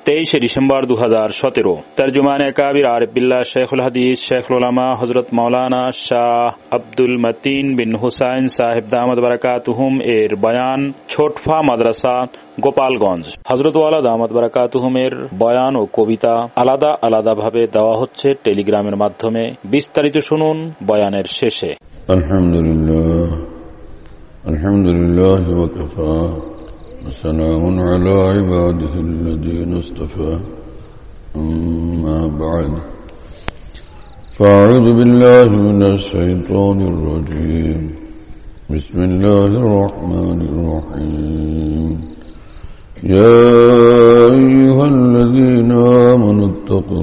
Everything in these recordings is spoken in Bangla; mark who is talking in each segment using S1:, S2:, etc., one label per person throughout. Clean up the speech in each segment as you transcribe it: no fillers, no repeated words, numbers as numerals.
S1: 23 ডিসেম্বর 2017। তরজুমানে কাবির আরিফ বিল্লাহ শেখুল হাদিস শেখুল উলামা হযরত মাওলানা শাহ আব্দুল মতিন বিন হুসাইন সাহেব দামাত বারাকাতুহুম এর বয়ান, ছোটফা মাদ্রাসা, গোপালগঞ্জ। হযরত ওয়ালা দামাত বারাকাতুহুম এর বয়ান ও কবিতা আলাদা আলাদা ভাবে দেওয়া হচ্ছে টেলিগ্রামের মাধ্যমে। বিস্তারিত শুনুন বয়ানের শেষে।
S2: আলহামদুলিল্লাহ ওয়া কাফা وسلام على عباده الذين اصطفى أما بعد فأعوذ بالله من الشيطان الرجيم بسم الله الرحمن الرحيم يا أيها الذين آمنوا اتقوا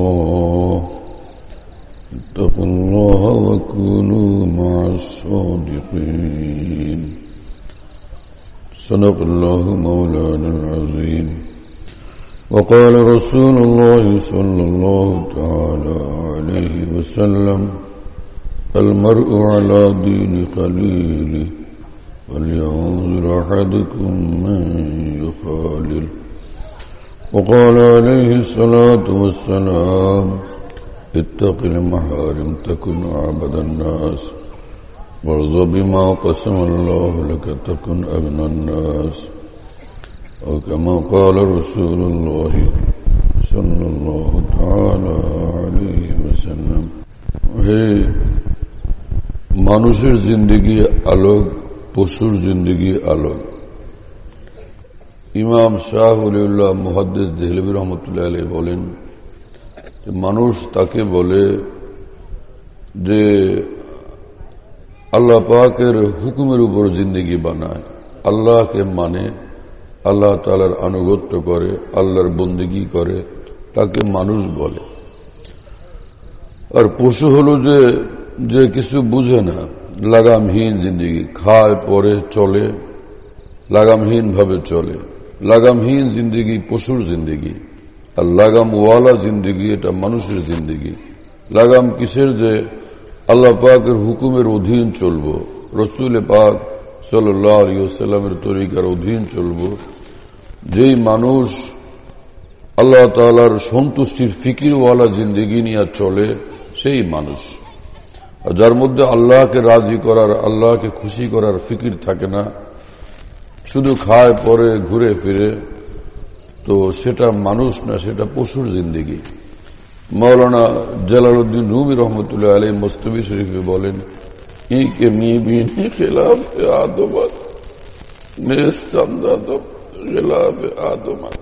S2: الله وكونوا مع الصادقين صدق الله مولانا العظيم وقال رسول الله صلى الله تعالى عليه وسلم المرء على دين خليله فلينظر أحدكم من يخالل وقال عليه الصلاة والسلام اتق المحارم تكن عبد الناس وارض بما قسم الله لك تكن أغنى الناس أو كما قال رسول الله صلى الله تعالى عليه وسلم হে মানুষের জিন্দেগি আলোক, পশুর জিন্দেগি আলোক। ইমাম শাহ ওলিউল্লাহ মুহাদ্দিস দেহলভী রহমতুল্লাহ আলাইহি বলেন, মানুষ তাকে বলে যে আল্লাহ পাকের হুকুমের উপর জিন্দেগি বানায়, আল্লাহকে মানে, আল্লাহ তাআলার আনুগত্য করে, আল্লাহর বন্দেগি করে, তাকে মানুষ বলে। আর পশু হলো যে কিছু বুঝে না, লাগামহীন জিন্দেগি, খায় পরে চলে, লাগামহীন ভাবে চলে। লাগামহীন জিন্দেগি পশুর জিন্দেগি, আর লাগামওয়ালা জিন্দেগি এটা মানুষের জিন্দেগি। লাগাম কিসের? যে আল্লাহ পাকের হুকুমের অধীন চলব, রসুল পাক সাল্লাল্লাহু আলাইহি ওয়াসাল্লামের তরিকার অধীন চলব। যেই মানুষ আল্লাহ তাআলার সন্তুষ্টির ফিকিরওয়ালা জিন্দেগি নিয়ে চলে সেই মানুষ। আর যার মধ্যে আল্লাহকে রাজি করার, আল্লাহকে খুশি করার ফিকির থাকে না, শুধু খায় পরে ঘুরে ফিরে, তো সেটা মানুষ না, সেটা পশুর জিন্দেগি। মৌলানা জালালউদ্দিন রুমি রহমতুল্লাহ আলাইহি মুস্তাফি শরীফে বলেন, ইকে মিবিন খিলাফ আদমাত নেস্তামদাদ খিলাফ আদমাত।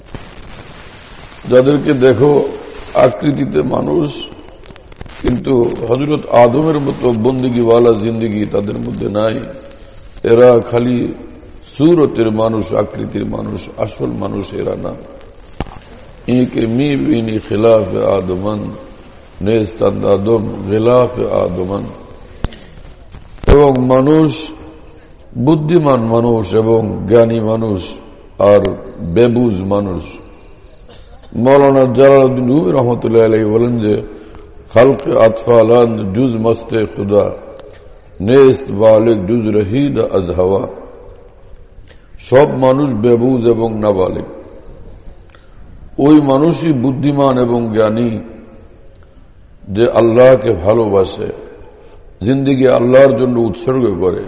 S2: যাদেরকে দেখো আকৃতিতে মানুষ, কিন্তু হযরত আদমের মতো বন্দেগীওয়ালা জিন্দেগি তাদের মধ্যে নাই। এরা খালি সুরতের মানুষ, আকৃতির মানুষ, আসল মানুষ এরা না। ইকে মিবিনি খিলাফ আদমান নেস্তামদাদম খিলাফ আদমান। এবং মানুষ বুদ্ধিমান মানুষ এবং জ্ঞানী মানুষ আর বেবুজ মানুষ। মৌলানা জালালউদ্দিন রুমি রহমতুল্লাহ আলাইহি বলেন যে খালকে আতফালান জুজ মস্তে খুদা নেস্ত বালিক জুজ রহিদ আজ হাওয়া। সব মানুষ বেবুজ এবং নাবালিক। ওই মানুষই বুদ্ধিমান এবং জ্ঞানী যে আল্লাহকে ভালোবাসে, জিন্দেগি আল্লাহর জন্য উৎসর্গ করে।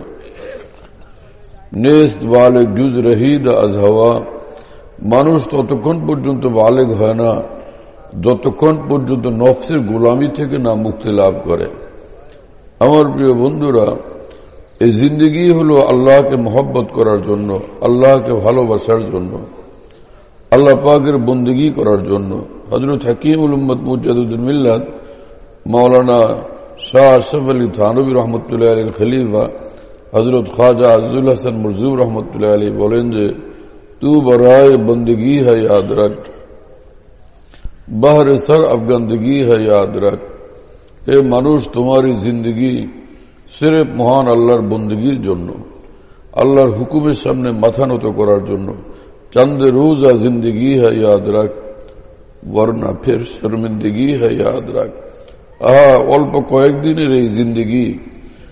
S2: নেস্ত বালেগ জুজ রহিদ আজ হাওয়া। মানুষ ততক্ষণ পর্যন্ত বালেগ হয় না যতক্ষণ পর্যন্ত নফসের গোলামি থেকে না মুক্তি লাভ করে। আমার প্রিয় বন্ধুরা, এই জিন্দেগি হলো আল্লাহকে মহব্বত করার জন্য, আল্লাহকে ভালোবাসার জন্য, আল্লাহ পাকের বন্দেগি করার জন্য। হযরত হাকিমুল উম্মত মুজাদ্দিদুল মিল্লাত মাওলানা শাহ আশরাফ আলী থানভী রহমতুল্লাহ আলাইহির খলিফা হযরত খ্বাজা আজজুল হাসান মুরজুব রহমতুল্লাহ আলাইহি বলেন যে তু বরায়ে বন্দেগি है याद रख, बहर सर अफगंदगी है याद रख। এ মানুষ, তোমার জিন্দেগি সির্ফ মহান আল্লাহর বন্দেগির জন্য, আল্লাহর হুকুমের সামনে মাথা নত করার জন্য। चंद रोजा जिंदगी है याद रख, वरना फिर शर्मिंदगी है याद रख। অল্প কয়েকদিনের এই জিন্দেগি,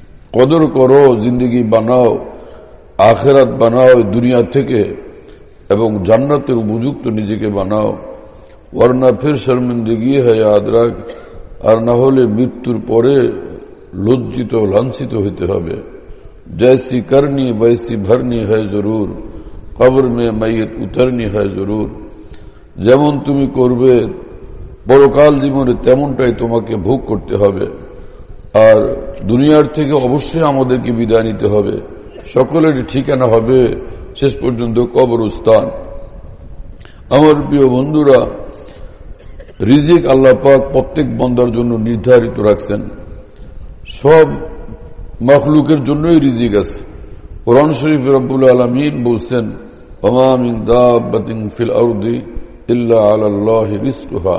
S2: কদর করো, জিন্দেগি বানাও, আখিরাত বানাও দুনিয়া থেকে। এবং জান্নাতের উপযুক্ত নিজেকে বানাও, ওয়ারনা ফির শর্মিন্দগি হয় ইয়াদ রাখ, আর না হলে মৃত্যুর পরে লজ্জিত লাঞ্ছিত হইতে হবে। जैसी करनी वैसी भरनी है जरूर, कब्र में मैयत उतरनी है जरूर। যেমন তুমি করবে পরকাল জীবনে তেমনটাই তোমাকে ভোগ করতে হবে, আর দুনিয়ার থেকে অবশ্যই আমাদেরকে বিদায় নিতে হবে। সকলেরই ঠিকানা হবে শেষ পর্যন্ত কবরস্থান। আমার প্রিয় বন্ধুরা, রিজিক আল্লাহ পাক প্রত্যেক বান্দার জন্য নির্ধারিত রাখছেন। সব মখলুকের জন্যই রিজিক আছে। কোরআন শরীফে রব্বুল আলামিন বলছেন, ওয়া মা মিন দাব্বাতিন ফিল আরদি ইল্লা আলাল্লাহি রিজকুহা,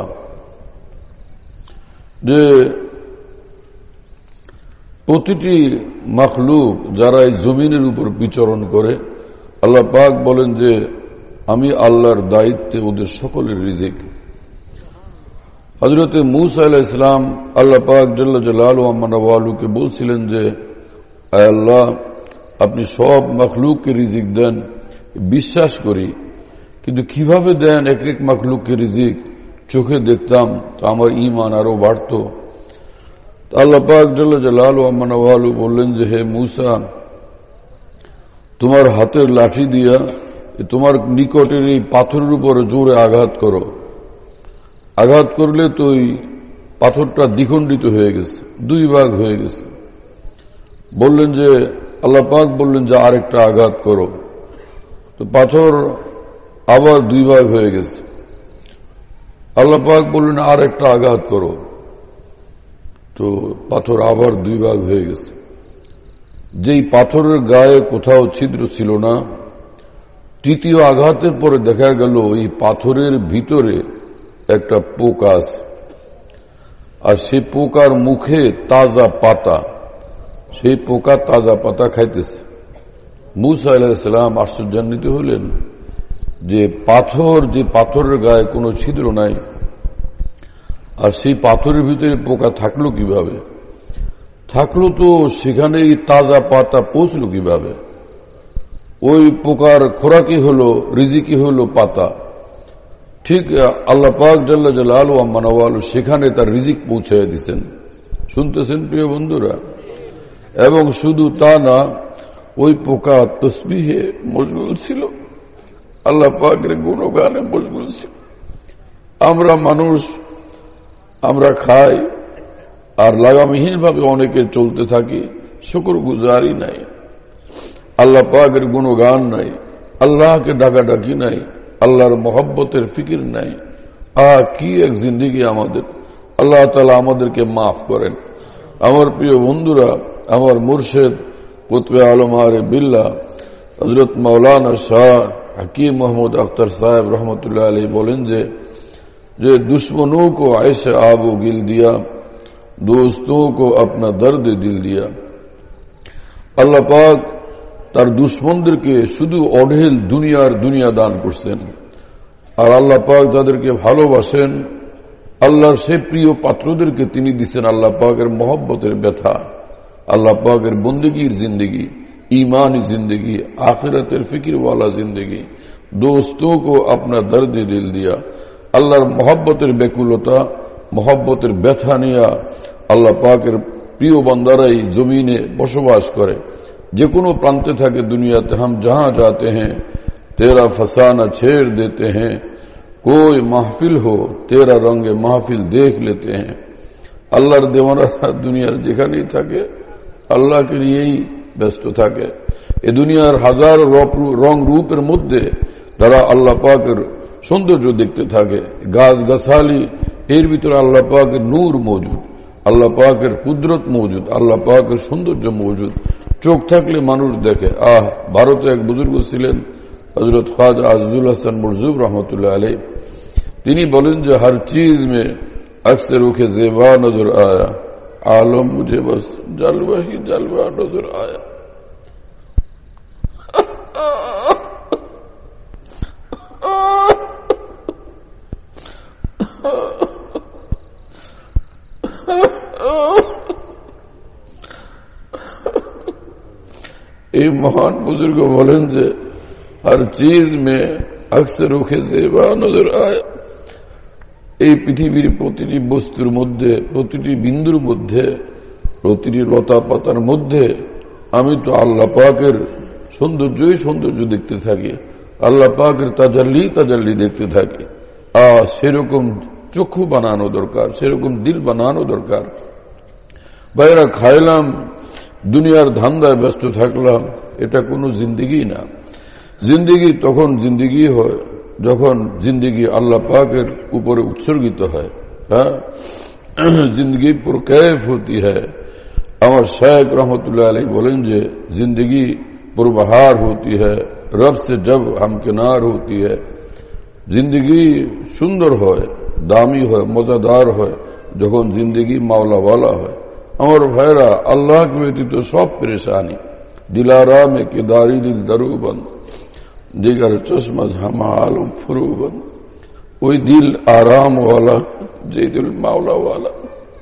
S2: যে প্রতিটি মখলুক যারা এই জমিনের উপর বিচরণ করে, আল্লাহ পাক বলেন যে আমি আল্লাহর দায়িত্বে ওদের সকলের রিজিক। হযরতে মূসা আলাইহিস সালাম আল্লাহ পাক জাল্লা জালালুহু আম্মা নওয়ালুকে বলছিলেন যে আয় আল্লাহ, আপনি সব মখলুককে রিজিক দেন, বিশ্বাস করি, কিন্তু কিভাবে দেন এক এক মখলুককে রিজিক চোখে দেখতাম তো আমার ঈমান আরো বাড়ত। আল্লাহ পাক জাল্লা জালালুহু আম্মা নওয়ালু বললেন যে হে মূসা, তোমার হাতের লাঠি দিয়া তোমার নিকটের এই পাথরের উপরে জোরে আঘাত করো। আঘাত করলে তো ওই পাথরটা দ্বিখণ্ডিত হয়ে গেছে, দুই ভাগ হয়ে গেছে। বললেন যে আল্লাহ পাক বললেন যে আরেকটা আঘাত করো, তো পাথর আবার দুই ভাগ হয়ে গেছে। আল্লাহ পাক বললেন আরেকটা আঘাত করো, তো পাথর আবার দুই ভাগ হয়ে গেছে। যেই পাথরের গায়ে কোথাও ছিদ্র ছিল না, তৃতীয় আঘাতের পরে দেখা গেল এই পাথরের ভিতরে একটা পোকা আছে, আর সেই পোকার মুখে তাজা পাতা, সেই পোকা তাজা পাতা খাইতেছে। মূসা আলাইহিস সালাম আশ্চর্যান্বিত হলেন যে পাথরের গায়ে কোনো ছিদ্র নাই, আর সেই পাথরের ভিতরে পোকা থাকলো কিভাবে? থাকলো তো সেখানে এই তাজা পাতা পৌঁছলো কিভাবে? ওই পোকার খোরাকি হলো, রিজিকি হলো পাতা। ঠিক আল্লাহ পাক জাল্লা জালালুহু আম্মা নওয়ালু সেখানে তার রিজিক পৌঁছায় দিচ্ছেন। শুনতেছেন প্রিয় বন্ধুরা? এবং শুধু তা না, ওই পোকা তসবিহে মশগুল ছিল, আল্লাহ পাকের গুণগানে মশগুল ছিল। আমরা মানুষ, আমরা খাই আর লাগামহীন ভাবে অনেকে চলতে থাকি, শুকরগুজারি নাই, আল্লাহ পাকের গুণগান নাই, আল্লাহকে ডাকাডাকি নাই, আল্লাহর মহব্বতের ফিকির নাই। কি এক জিন্দিগি আমাদের! আল্লাহ তাআলা আমাদেরকে মাফ করেন। আমার প্রিয় বন্ধুরা, আমার মুর্শিদ কুতবে আলম আরিফ বিল্লাহ হযরত মাওলানা শাহ হাকিম মোহাম্মদ আখতার সাহেব रहमतुल्लाह अलैह বলেন যে दुश्मनों को ऐश आबो गिल दिया, दोस्तों को अपना दर्द दिल दिया। আল্লাহ পাক তার দুশ্মনদেরকে শুধু অঢেল দুনিয়া দান করছেন, আর আল্লাহ পাক যাদেরকে ভালোবাসেন, আল্লাহর সেই প্রিয় পাত্রদেরকে তিনি দিচ্ছেন আল্লাহ পাকের মহব্বতের ব্যথা, আল্লাহ পাকের বন্দেগীর জিন্দগি, ईमानी जिंदगी, आखिरतेर फिक्र वाला जिंदगी। दोस्तों को अपना दर्द दिल दिया। আল্লাহর মহব্বতের ব্যাকুলতা, মহব্বতের ব্যথা নিয়ে আল্লাহ পাকের প্রিয় বান্দারাই জমিনে বসবাস করে। যে কোনো প্রান্তে থাকে দুনিয়াতে, हम जहां जाते हैं तेरा फसाना छेड़ देते हैं, कोई महफिल हो तेरा रंगे महफिल देख लेते हैं। আল্লাহর দেওয়ানারা দুনিয়ার যেখানেই থাকে আল্লাহকে নিয়েই ব্যস্ত থাকে। এ দুনিয়ার হাজার রং রূপের মধ্যে তারা আল্লাহ পাকের সৌন্দর্য দেখতে থাকে। গাছ গাছালি, এর ভিতরে আল্লাহ পাকের নূর মজুদ, আল্লাহ পাকের কুদরত মজুদ, আল্লাহ পাকের সৌন্দর্য মজুদ। চোখ থাকলে মানুষ দেখে। ভারতে এক বুজুর্গ ছিলেন হযরত খ্বাজা আজিজুল হাসান মুরজুব रहमतुल्लाह अलैह, তিনি বলেন যে हर चीज में अक्सर रुखे ज़ेबा नजर आया, आलम मुझे बस जलवा ही जलवा नजर आया। এই মহান বুজুর্গ বলেন যে हर चीज में अक्सर ओखे सेवा नजर आया। এই পৃথিবীর প্রতিটি বস্তুর মধ্যে, প্রতিটি বিন্দুর মধ্যে, প্রতিটি লতা পাতার মধ্যে আমি তো আল্লাহ পাকের সৌন্দর্যই সৌন্দর্য দেখতে থাকি, আল্লাহ পাকের তাজাল্লি দেখতে থাকি। সেরকম চক্ষু বানানো দরকার, সেরকম দিল বানানো দরকার। বাইরা খাইলাম, দুনিয়ার ধান্দায় ব্যস্ত থাকলাম, এটা কোনো জিন্দেগি না। জিন্দেগি তখন জিন্দেগি হয় যখন জিন্দেগি আল্লাহ পাকের উপরে উৎসর্গিত হয়। হ্যাঁ, জিন্দগি পুরকैफ होती है। আমার শেখ রহমতুল্লাহ আলাইহি বলেন যে जिंदगी पुरबहार होती है रब से जब हमकिनार होती है। जिंदगी সুন্দর হয়, দামি হয়, মজাদার হয় যখন জিন্দেগি মাওলাওয়ালা হয়। আমার ভাইরা, আল্লাহকে ব্যতীত সব পেরেশানি। দিলারা মে কেদারি দিল দরুবন্দ, দিগার চশমা ঝামা আলম ফুরুবন্দ। ওই দিল আরামওয়ালা, যে দিল মাওলাওয়ালা।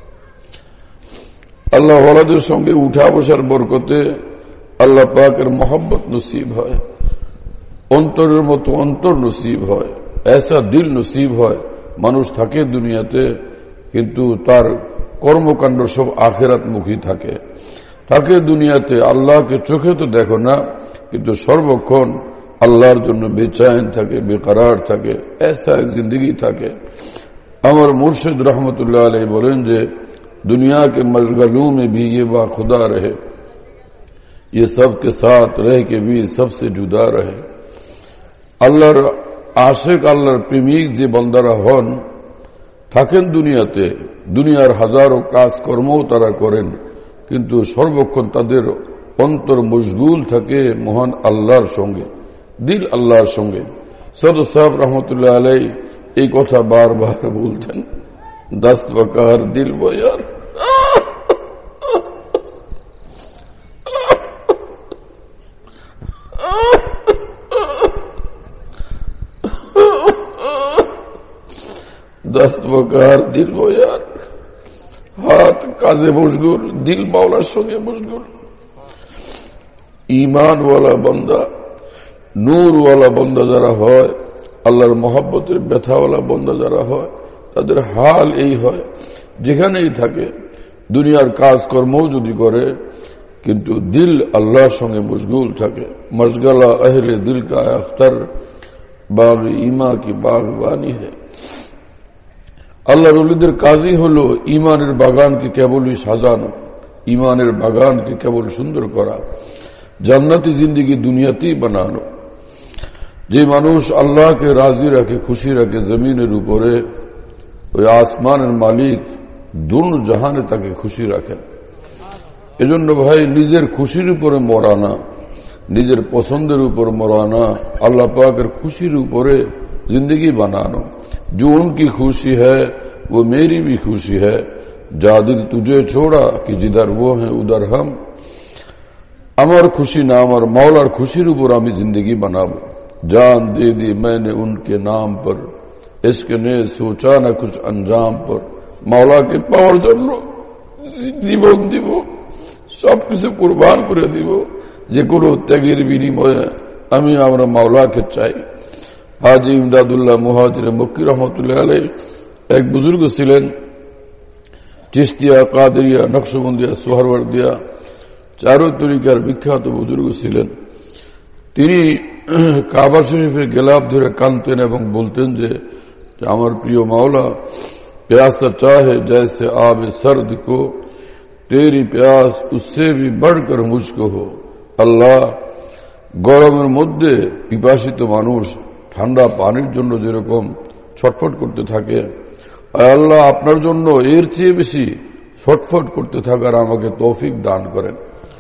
S2: আল্লাহওয়ালাদের সঙ্গে উঠা বসার বরকতে আল্লাহ পাকের মহব্বত নসিব হয়, অন্তরের মতো অন্তর নসিব হয়, এসা দিল নসিব হয়। মানুষ থাকে দুনিয়াতে, কিন্তু তার কর্মকাণ্ড সব আখিরাতমুখী থাকে। তাকে দুনিয়াতে আল্লাহকে চোখে তো দেখো না, কিন্তু সর্বক্ষণ আল্লাহর জন্য বেচাইন থাকে, বেকরার থাকে, এসা এক জিন্দগি থাকে। আমার মুর্শিদ রহমতুল্লাহ আলাইহি বলেন যে दुनिया के मशगलों में भी ये बा खुदा रहे, ये सब के साथ रह के भी सबसे जुदा रहे। আল্লাহর আশিক, আল্লাহর প্রেমিক যে বান্দারা হন, থাকেন দুনিয়াতে, দুনিয়ার হাজারো কাজকর্মও তারা করেন, কিন্তু সর্বক্ষণ তাদের অন্তর মশগুল থাকে মহান আল্লাহর সঙ্গে, দিল আল্লাহর সঙ্গে। সদর সাহেব রহমতুল্লাহ আলাইহি এই কথা বারবার বলতেন, दस्त वकार दिल वो यार। दस्त वकार दिल वो यार। हाथ काजे मशगुल, दिल मौलार संगे मशगुल। ईमान वाला बंदा, नूर वाला बंदा যারা হয়, আল্লাহর মহব্বতের ব্যথাওয়ালা বন্দা যারা হয়, তাদের হাল এই হয়, যেখানেই থাকে দুনিয়ার কাজকর্মও যদি করে, কিন্তু দিল আল্লাহর সঙ্গে মশগুল থাকে। মশগলা আহলে দিল কা আখতার বাগ ইমা কি বাগবানি है। আল্লাহর ওলিদের কাজই হলো ইমানের বাগানকে কেবলই সাজানো, ইমানের বাগানকে কেবল সুন্দর করা, জান্নাতি জিন্দেগি দুনিয়াতেই বানানো। যে মানুষ আল্লাহকে রাজি রাখে, খুশি রাখে জমিনের উপরে, ওই আসমানের মালিক দুনো জাহানে তাকে খুশি রাখেন। এজন্য ভাই, নিজের খুশির উপরে মরা না, নিজের পছন্দের উপর মরা না, আল্লাহ পাকের খুশির উপরে जिंदगी बनानो। जो उनकी खुशी है वो मेरी भी खुशी है। जा दिल तुझे छोड़ा कि जिधर वो है उधर हम। আমার খুশি না, আমার মওলার খুশির উপর আমি जिंदगी बनाबो। जान दे दी मैंने उनके नाम पर, इश्क ने सोचा न कुछ अंजाम पर। মাওলাকে পাওয়ার জন্য জীবন দিব, সবকিছু কুরবান করে দিব, যে কোনো ত্যাগের বিনিময়ে আমি আমরা মাওলাকে চাই। হাজী ইমদাদুল্লাহ মুহাজির মক্কি রহমতুল্লাহ আলাইহি এক বুজুর্গ ছিলেন, চিশতিয়া, কাদেরিয়া, নকশবন্দিয়া, সোহরওয়ার্দিয়া চারো তরিকার বিখ্যাত বুজুর্গ ছিলেন। তিনি কাবা শরীফের গেলাপ ধরে কাঁদতেন এবং বলতেন যে আমার প্রিয় মাওলা, प्यासा चाहे जैसे आब सर्द को, तेरी प्यास उससे भी बढ़कर मुझको हो। আল্লাহ, গরমের মধ্যে পিপাসিত মানুষ ঠান্ডা পানির জন্য যেরকম ছটফট করতে থাকে, আল্লাহ আপনার জন্য এর চেয়ে বেশি ছটফট করতে থাকার আমাকে তৌফিক দান করেন।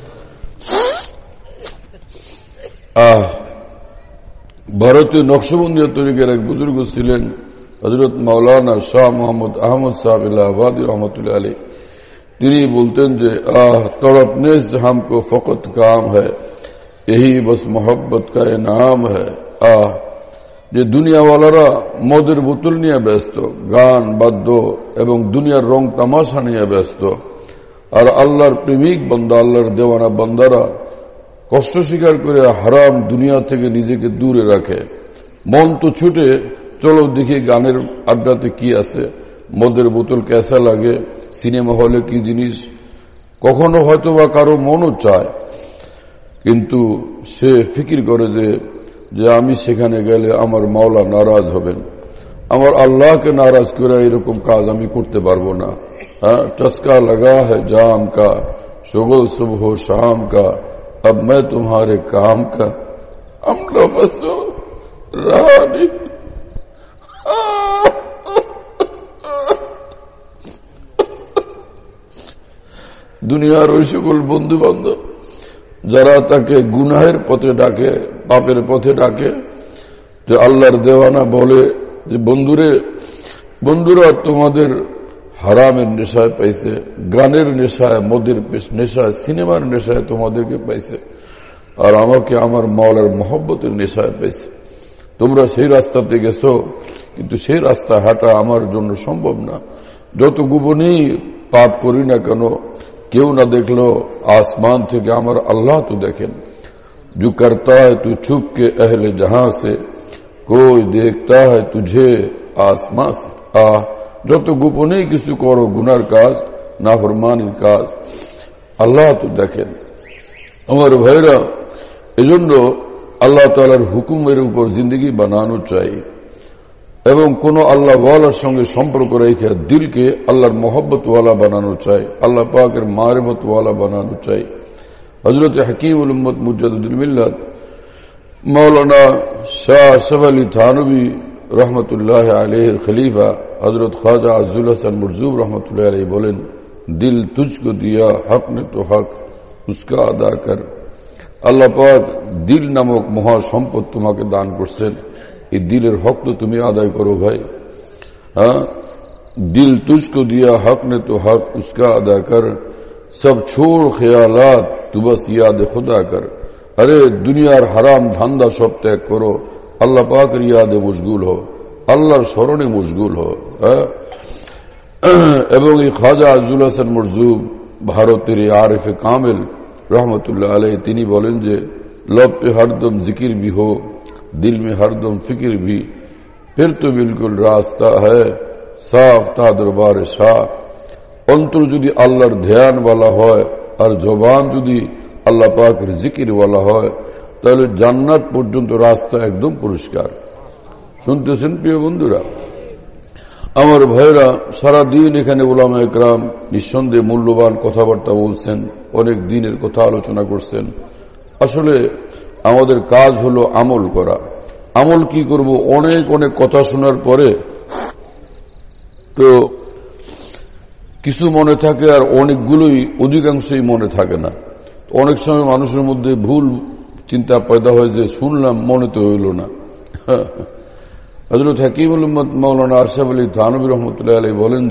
S2: ভারতীয় নকশবন্দিয়া তরিকার এক বুজুর্গ ছিলেন হযরত মাওলানা শাহ মোহাম্মদ আহমদ সাহেব ইলাহাবাদী রহমতুল্লাহ আলাইহি। তিনি বলতেন যে তড়পনে से हमको फकत काम है, यही बस मोहब्बत का इनाम है। যে দুনিয়াওয়ালারা মদের বোতল নিয়ে ব্যস্ত, গান বাদ্য এবং দুনিয়ার রং তামাশা নিয়ে ব্যস্ত, আর আল্লাহর প্রেমিক বান্দা, আল্লাহর দেওয়ানা বান্দারা কষ্ট স্বীকার করে হারাম দুনিয়া থেকে নিজেকে দূরে রাখে। মন তো ছুটে, চলো দেখি গানের আড্ডাতে কি আছে, মদের বোতল কেসা লাগে, সিনেমা হলে কি জিনিস। কখনো হয়তো বা কারো মনও চায়, কিন্তু সে ফিকির করে যে আমি সেখানে গেলে আমার মাওলা নারাজ হবেন, আমার আল্লাহকে নারাজ করে এরকম কাজ আমি করতে পারবো না। হ্যাঁ, চস্কা লাগা হ্যায় জাম কা, শগল সুবহ শাম কা, अब मैं तुम्हारे काम का, अमला बसो रानी। দুনিয়ার ওই সকল বন্ধু বান্ধব যারা তাকে গুনাহের পথে ডাকে, পাপের পথে ডাকে, যে আল্লাহর দেওয়ানা বলে যে বন্ধুরা তোমাদের হারামের নেশায় পাইছে, গানের নেশায়, মদের নেশায়, সিনেমার নেশায় তোমাদেরকে পাইছে, আর আমাকে আমার মাওলার মহব্বতের নেশায় পাইছে। তোমরা সেই রাস্তাতে গেছো, কিন্তু সেই রাস্তা হাঁটা আমার জন্য সম্ভব না। যত গোপনেই পাপ করি না কেন, কেউ না দেখলো आसमान থেকে আমার আল্লাহ তো দেখেন। जो करता है तू छुप के अहले जहां से, कोई देखता है तुझे आसमां से। যত গোপনেই কিছু করো, গুনার কাজ, নাফরমানির কাজ, আল্লাহ তো দেখেন। আমার ভাইরা, এজন্য আল্লাহ তাআলার হুকুমের উপর জিন্দগি বানানো চাই, এবং কোন আল্লাহ ওয়ালার সঙ্গে সম্পর্ক রেখে দিলকে আল্লাহর মোহব্বত ওয়ালা বানানো চাই, আল্লাহ পাকের মারিফত ওয়ালা বানানো চাই। হযরত হাকিমুল উম্মত মুজাদ্দিদুল মিল্লাত মৌলানা শাহ আসফ আলী থানভী रहमतुल्लाह अलैहि खलीफा हजरत ख्वाजा अज़्ज़ुल हसन मुर्जूब रहमतुल्लाह अलैहि बोलेन, दिल तुझको दिया हक ने तो हक उसका अदा कर। আল্লাহ পাক দিল নামক মহা সম্পদ তোমাকে দান করছেন, এই দিলের হক তো তুমি আদায় করো ভাই। হ্যাঁ, दिल तुझको दिया हक ने तो हक उसका अदा कर, सब छोड़ ख्यालात तू बस याद खुदा कर। अरे दुनियार हराम ধান্দা সব ত্যাগ করো, আল্লাহ পাকের ইয়াদে মশগুল হো, আল্লাহর স্মরণে মশগুল হো। এবং এই খ্বাজা আজুল হাসান মরজুব ভারতের আরিফে কামেল रहमतुल्लाह अलैह তিনি বলেন যে, लब पे हरदम जिक्र भी हो, दिल में हरदम फिक्र भी, फिर तो बिल्कुल रास्ता है साफ ता दरबार शाह। অন্তর যদি আল্লাহর ধ্যানওয়ালা হয় আর জবান যদি আল্লাহ পাকের জিকিরওয়ালা হয়, তাহলে জান্নাত পর্যন্ত রাস্তা একদম পরিষ্কার। শুনতেছেন প্রিয় বন্ধুরা আমার ভাইরা, সারাদিন এখানে উলামা একরাম নিঃসন্দেহে মূল্যবান কথাবার্তা বলছেন, অনেক দিনের কথা আলোচনা করছেন। আসলে আমাদের কাজ হলো আমল করা। আমল কি করব? অনেক অনেক কথা শোনার পরে তো কিছু মনে থাকে, আর অনেকগুলোই অধিকাংশই মনে থাকে না। অনেক সময় মানুষের মধ্যে ভুল চিন্তা পয়দা হয় যে শুনলাম, মনে তো হইল না। হযরত হাকিমুল উম্মত মাওলানা আশরাফ আলী থানভী রহমতুল্লাহ আলাইহি বলেন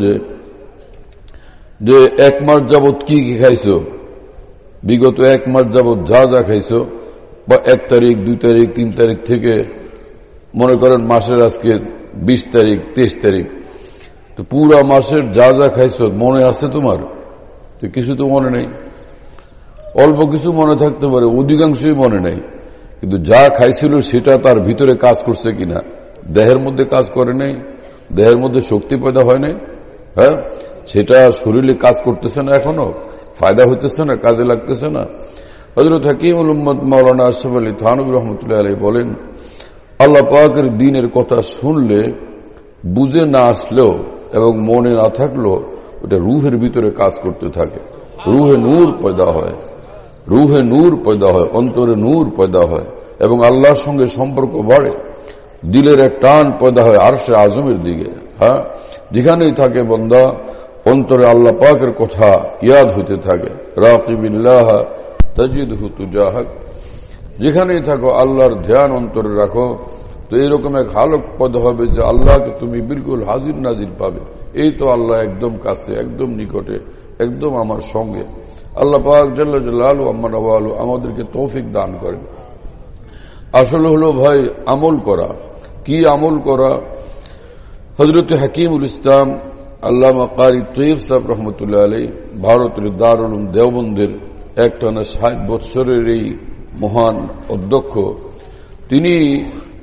S2: যে এক মাস যাবৎ কি কি খাইছো, বিগত এক মাস যাবৎ যা যা খাইছো, বা 1 তারিখ 2 তারিখ 3 তারিখ থেকে মনে করেন মাসের আজকে 20 তারিখ 23 তারিখ, তো পুরা মাসের যা যা খাইছো মনে আছে তোমার? তো কিছু তো মনে নেই। অল্প কিছু মনে থাকতে পারে, অধিকাংশই মনে নেই। কিন্তু যা খাইছিল সেটা তার ভিতরে কাজ করছে কিনা, দেহের মধ্যে কাজ করে নাই, দেহের মধ্যে শক্তি পয়দা হয় নাই, হ্যাঁ, সেটা শরীরে কাজ করতেছে না, এখনো ফায়দা হইতেছে না, কাজে লাগতেছে না। হযরত হাকিমুল উম্মত মাওলানা আশরাফ আলী থানভী রহমতুল্লাহ আলাইহি বলেন, আল্লাহ পাকের দ্বীনের কথা শুনলে, বুঝে না আসলেও এবং মনে না থাকলেও ওটা রুহের ভিতরে কাজ করতে থাকে, রুহে নূর পয়দা হয়, রুহে নূর পয়দা হয়, অন্তরে নূর পয়দা হয়, এবং আল্লাহর সঙ্গে সম্পর্ক বাড়ে, দিলের এক টান পয়দা হয় আরশে আজমের দিকে। হ্যাঁ, যেখানেই থাকে বান্দা, অন্তরে আল্লাহ পাকের কথা ইয়াদ হইতে থাকে। রাকিবিল্লাহ তাজিদহু তুজাহাক, যেখানেই থাকো আল্লাহর ধ্যান অন্তরে রাখো, তো এইরকম এক হালত পয়দা হবে যে আল্লাহকে তুমি বিলকুল হাজির নাজির পাবে। এই তো আল্লাহ একদম কাছে, একদম নিকটে, একদম আমার সঙ্গে। আল্লাহ পাক জাল্লা জালালু আম্মা নওয়ালু আমাদেরকে তৌফিক দান করেন। আসলে হলো ভাই আমল করা। কি আমল করা? হযরত হাকিমুল ইসলাম আল্লামা কারি তৈয়ব সাহেব রহমতুল্লাহ আলাইহি ভারতের দারুল উলুম দেওবন্দের একটানা 60 বৎসরের এই মহান অধ্যক্ষ, তিনি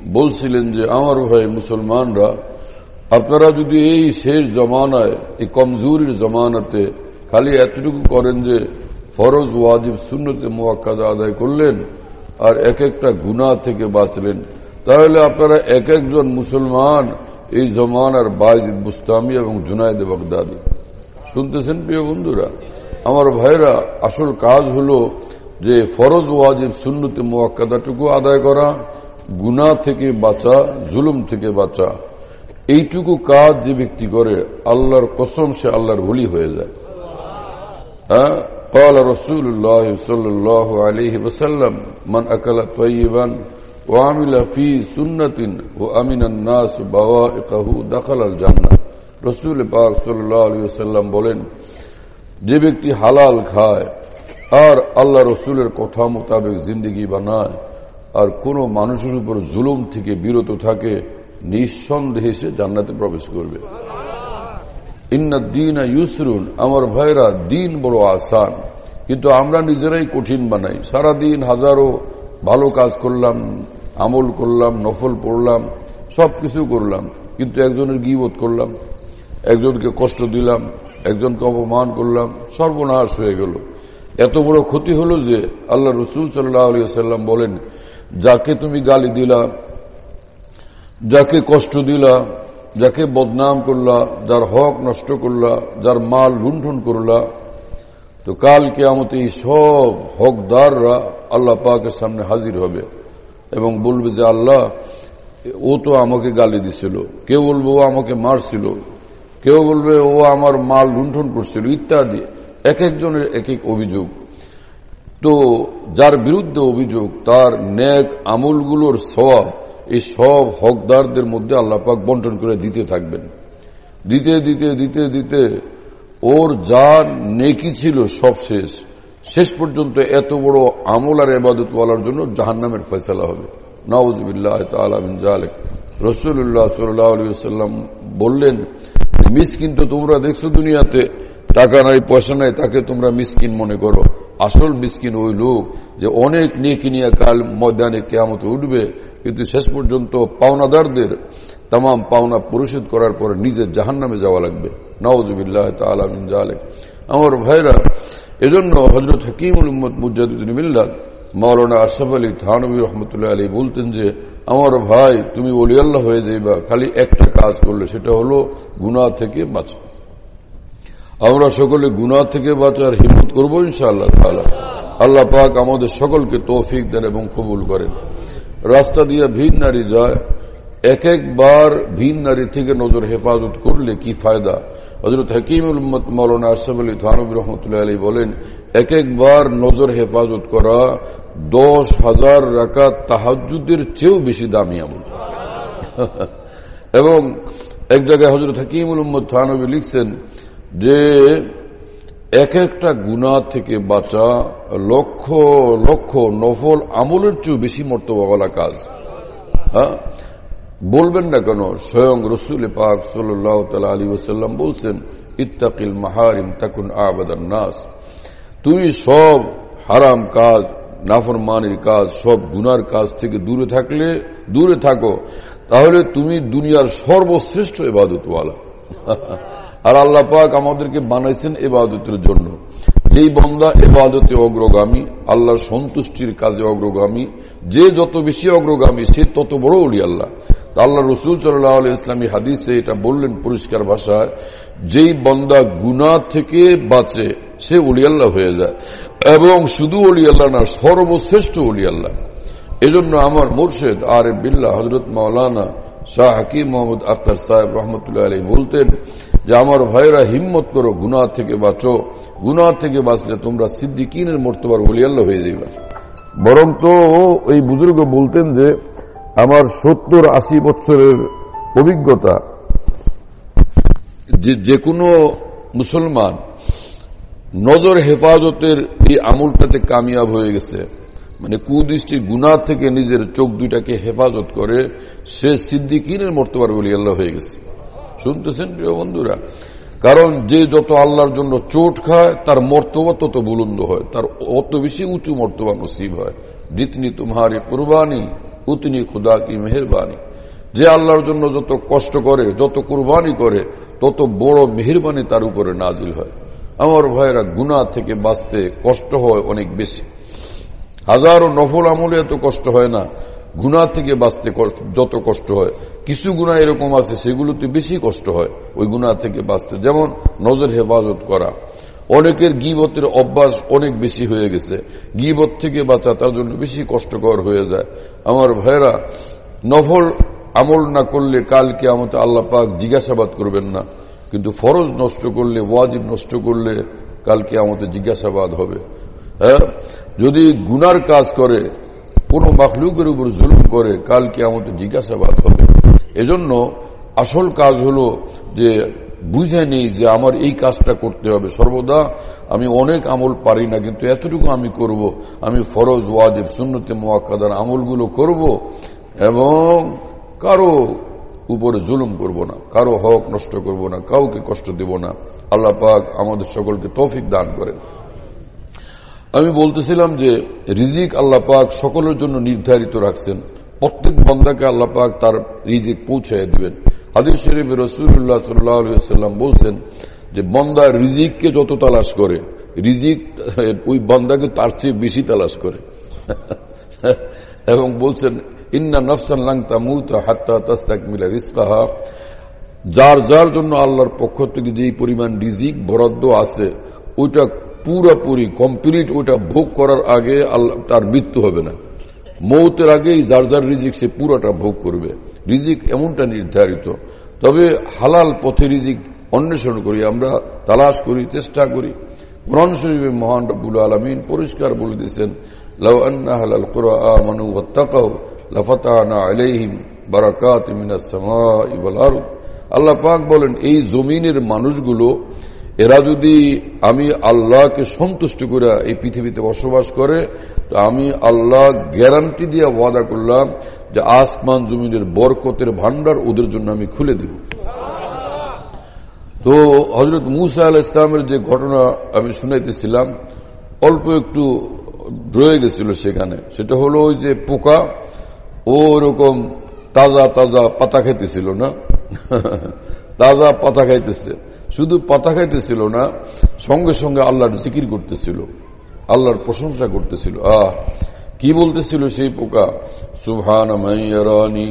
S2: বলছিলেন যে আমার ভাই মুসলমানরা, আপনারা যদি এই শেষ জমানায়, এই কমজোরির জমানাতে খালি এতটুকু করেন যে ফরজ ওয়াজিব সুন্নতে মুআক্কাদা আদায় করলেন আর এক একটা গুনাহ থেকে বাঁচলেন, তাহলে আপনারা এক একজন মুসলমান এই জমানার বায়জিদ বুস্তামি এবং জুনায়েদ বাগদাদি। শুনতেছেন প্রিয় বন্ধুরা, আমার ভাইরা, আসল কাজ হলো যে ফরজ ওয়াজিব সুন্নতে মুআক্কাদাটুকু আদায় করা, গুনাহ থেকে বাঁচা, জুলুম থেকে বাঁচা। এইটুকু কাজ যে ব্যক্তি করে, আল্লাহর কসম সে আল্লাহর ওলি হয়ে যায়। قال رسول الله صلى الله عليه وسلم من أكل طيبا وعمل في سنة وأمن الناس بوائقه دخل الجنة। রসুল পাক সাল্লাল্লাহু আলাইহি ওয়াসাল্লাম বলেন, যে ব্যক্তি হালাল খায় আর আল্লাহ রসুলের কথা মোতাবেক জিন্দেগি বানায় আর কোন মানুষের উপর জুলুম থেকে বিরত থাকে, নিঃসন্দেহে সে জান্নাতে প্রবেশ করবে। ইন্না দ্বীনা ইউসরুন, আমার ভাইরা, দিন বড় আসান, কিন্তু আমরা নিজেরাই কঠিন বানাই। সারাদিন হাজারো ভালো কাজ করলাম, আমল করলাম, নফল পড়লাম, সবকিছু করলাম, কিন্তু একজনের গীবত করলাম, একজনকে কষ্ট দিলাম, একজনকে অপমান করলাম, সর্বনাশ হয়ে গেল। এত বড় ক্ষতি হলো যে আল্লাহ রসুল সাল্লাল্লাহু আলাইহি ওয়াসাল্লাম বলেন, যাকে তুমি গালি দিলা, যাকে কষ্ট দিলা, যাকে বদনাম করলা, যার হক নষ্ট করলা, যার মাল লুণ্ঠন করলা, তো কাল কিয়ামতে এই সব হকদাররা আল্লাহ পাকের সামনে হাজির হবে এবং বলবে যে আল্লাহ, ও তো আমাকে গালি দিছিল, কেউ বলবে ও আমাকে মারছিল, কেউ বলবে ও আমার মাল লুণ্ঠন করছিল, ইত্যাদি। এক একজনের এক এক অভিযোগ। তো যার বিরুদ্ধে অভিযোগ, তার নেক আমলগুলোর সওয়াব এই সব হকদারদের মধ্যে আল্লাহ পাক বন্টন করে দিতে থাকবেন। দিতে দিতে দিতে দিতে ওর যা নেকি ছিল সব শেষ। শেষ পর্যন্ত এত বড় আমল আর ইবাদত ওয়ালার জন্য জাহান্নামের ফয়সালা হবে। নাউযুবিল্লাহি তাআলা মিন যালিক। রাসূলুল্লাহ সাল্লাল্লাহু আলাইহি ওয়াসাল্লাম বললেন, মিসকিন তো তোমরা দেখছো দুনিয়াতে, টাকা নাই পয়সা নাই, তাকে তোমরা মিসকিন মনে করো। আসল মিসকিন ওই লোক যে অনেক নেকি নিয়ে কাল ময়দানে কিয়ামতে উঠবে, কিন্তু শেষ পর্যন্ত পাওনাদারদের তাম পাওনা পরিশোধ করার পর নিজের জাহান্নামে যাওয়া লাগবে। নাউযুবিল্লাহি তাআলা মিন যালিক। আমার ভাইরা, এজন্য হযরত হাকিমুল উম্মত মুজাদ্দিদুল মিল্লাত মাওলানা আশরাফ আলী থানভী রহমতুল্লাহ আলাইহি বলতেন যে, আমার ভাই, তুমি ওলি আল্লাহ হয়ে যাইবা খালি একটা কাজ করলে, সেটা হলো গুনাহ থেকে বাঁচা। আমরা সকলে গুনাহ থেকে বাঁচার হিম্মত করব ইনশাআল্লাহ তাআলা। আল্লাহ পাক আমাদের সকলকে তৌফিক দেন এবং কবুল করেন। রাস্তা দিয়ে ভিন নারী যায়, এক একবার ভিন নারী থেকে নজর হেফাজত করলে কি ফায়দা। হযরত হাকিমুল উম্মত মাওলানা আশরাফ আলী থানভী রহমতুল্লাহ আলাইহি বলেন, এক একবার নজর হেফাজত করা 10,000 রাকাত তাহাজ্জুদের চেয়েও বেশি দামি আমল। এবং এক জায়গায় হযরত হাকিমুল উম্মত থানভী লিখছেন যে এক একটা গুনাহ থেকে বাঁচা লক্ষ লক্ষ নফল আমলের চেয়ে বেশি মর্তবাওয়ালা কাজ। হ্যাঁ, বলবেন না কেন? স্বয়ং রাসূল পাক সাল্লাল্লাহু তাআলা আলাইহি ওয়াসাল্লাম বলছেন, ইত্তাকিল মাহারিম তাকুন আবাদান নাস। তুমি সব হারাম কাজ, নাফরমানির কাজ, সব গুনার কাজ থেকে দূরে থাকো, তাহলে তুমি দুনিয়ার সর্বশ্রেষ্ঠ ইবাদতওয়ালা। আর আল্লাহ পাক আমাদেরকে বানাইছেন ইবাদতের জন্য। যেই বান্দা ইবাদতে অগ্রগামী, আল্লাহর সন্তুষ্টির কাজে অগ্রগামী, যে যত বেশি অগ্রগামী সে তত বড় ওলি আল্লাহ। আল্লাহ রাসূল সাল্লাল্লাহু আলাইহি ওয়াসাল্লাম হাদিসে এটা বললেন পরিষ্কার ভাষায়, যেই বান্দা গুনাহ থেকে বাঁচে সে ওলি আল্লাহ হয়ে যায়, এবং শুধু ওলি আল্লাহ না, সর্বশ্রেষ্ঠ ওলি আল্লাহ। এজন্য আমার মুর্শিদ আরিফ বিল্লাহ হযরত মাওলানা শাহ হাকিম মোহাম্মদ আখতার সাহেব রহমতুল্লাহ আলাইহি বলতেন যে, আমার ভাইরা, হিম্মত করো, গুনাহ থেকে বাঁচো। গুনাহ থেকে বাঁচলে তোমরা সিদ্দিকিনের মর্তবার ওলি আল্লাহ হয়ে যাবে। বরং তো এই বুজুর্গ বলতেন যে, আমার 70-80 বছরের অভিজ্ঞতা, যে কোনো মুসলমান নজর হেফাজতের এই আমলটাতে কামিয়াব হয়ে গেছে, মানে কুদৃষ্টি গুনাহ থেকে নিজের চোখ দুইটাকে হেফাজত করে, সে সিদ্দিকিনের মর্তবার ওলি আল্লাহ হয়ে গেছে। শুনতেছেন প্রিয় বন্ধুরা? কারণ যে যত আল্লাহর জন্য চোট খায় তার মর্তবা তত বুলন্দ হয়, তার অত বেশি উঁচু মর্তবা নসিব হয়। জিতনি তুমহারি কুরবানি উতনি খুদা কি মেহেরবানি। যে আল্লাহর জন্য যত কষ্ট করে, যত কুরবানি করে, তত বড় মেহেরবানি তার উপরে নাজিল হয়। আমার ভাইয়েরা, গুনাহ থেকে বাঁচতে কষ্ট হয় অনেক বেশি। হাজারো নফল আমলে এত কষ্ট হয় না, গুনাহ থেকে বাঁচতে যত কষ্ট হয়। কিছু গুনাহ এরকম আছে সেগুলোতে বেশি কষ্ট হয় ওই গুনাহ থেকে বাঁচতে। যেমন নজর হেফাজত করা। অনেকের গীবতের অভ্যাস অনেক বেশি হয়ে গেছে, গীবত থেকে বাঁচা তার জন্য বেশি কষ্টকর হয়ে যায়। আমার ভাইয়েরা, নফল আমল না করলে কাল কিয়ামতে আল্লাহ পাক জিজ্ঞাসাবাদ করবেন না, কিন্তু ফরজ নষ্ট করলে, ওয়াজিব নষ্ট করলে কাল কিয়ামতে জিজ্ঞাসাবাদ হবে। যদি গুনার কাজ করে, কোন মাখলুকের উপর জুলুম করে, কাল কিয়ামতে জিজ্ঞাসাবাদ হবে। এজন্য আসল কাজ হলো যে বুঝে নেই যে আমার এই কাজটা করতে হবে। সর্বদা আমি অনেক আমল পারি না, কিন্তু এতটুকু আমি করব। আমি ফরজ, ওয়াজিব, সুন্নতে মুআক্কাদার আমলগুলো করব এবং কারো উপরে জুলুম করব না, কারো হক নষ্ট করব না, কাউকে কষ্ট দেব না। আল্লাহ পাক আমাদের সকলকে তৌফিক দান করেন। আমি বলতেছিলাম যে রিজিক আল্লাহ পাক সকলের জন্য নির্ধারিত রাখছেন। প্রত্যেক বান্দাকে আল্লাহ পাক তার রিজিক পৌঁছায় দিবেন। হাদিস শরীফে রাসূলুল্লাহ সাল্লাল্লাহু আলাইহি ওয়াসাল্লাম বলছেন যে বান্দা রিজিককে যত তালাশ করে, রিজিক ওই বান্দাকে তার চেয়ে বেশি তালাশ করে। এবং বলছেন ইন্না নাফসান লান তামুতা হাত্তা তাস্তাকমিলা রিজকাহা। যার যার জন্য আল্লাহর পক্ষ থেকে যেই পরিমাণ রিজিক বরাদ্দ আছে, ওইটা পুরোপুরি কমপ্লিট, ওইটা ভোগ করার আগে আল্লাহ তার মৃত্যু হবে না। মৌতের আগেই যার যার রিজিক সে পুরোটা ভোগ করবে। রিজিক এমনটা নির্ধারিত। তবে হালাল পথে রিজিক অন্বেষণ করি, আমরা তালাশ করি, চেষ্টা করি। কোরআন শরীফে মহান রব্বুল আলামিন পরিষ্কার বলে দিয়েছেন, লাউ আন্না আহলাল কুরআ আমানু ওয়াত্তাকাউ লাফাতাহনা আলাইহিম বারাকাতিম মিনাস সামাই ওয়াল আরদ। আল্লাহ পাক বলেন, এই জমিনের মানুষগুলো এরা যদি আমি আল্লাহকে সন্তুষ্ট করে এই পৃথিবীতে বসবাস করে, তো আমি আল্লাহ গ্যারান্টি দিয়ে ওয়াদা করলাম যে আসমান জমিনের বরকতের ভান্ডার ওদের জন্য আমি খুলে দিব। তো হযরত মূসা আলাইহিস সালামের যে ঘটনা আমি শুনাইতেছিলাম, অল্প একটু রয়ে গেছিল সেখানে। সেটা হলো ওই যে পোকা ওরকম তাজা তাজা পাতা খাইতেছিল না, তাজা পাতা খাইতেছে। শুধু পাতা খাইতেছিল না, সঙ্গে সঙ্গে আল্লাহর জিকির করতেছিল, আল্লাহর প্রশংসা করতেছিল। কি বলতেছিল সেই পোকা? সুবহান মান ইয়ারানি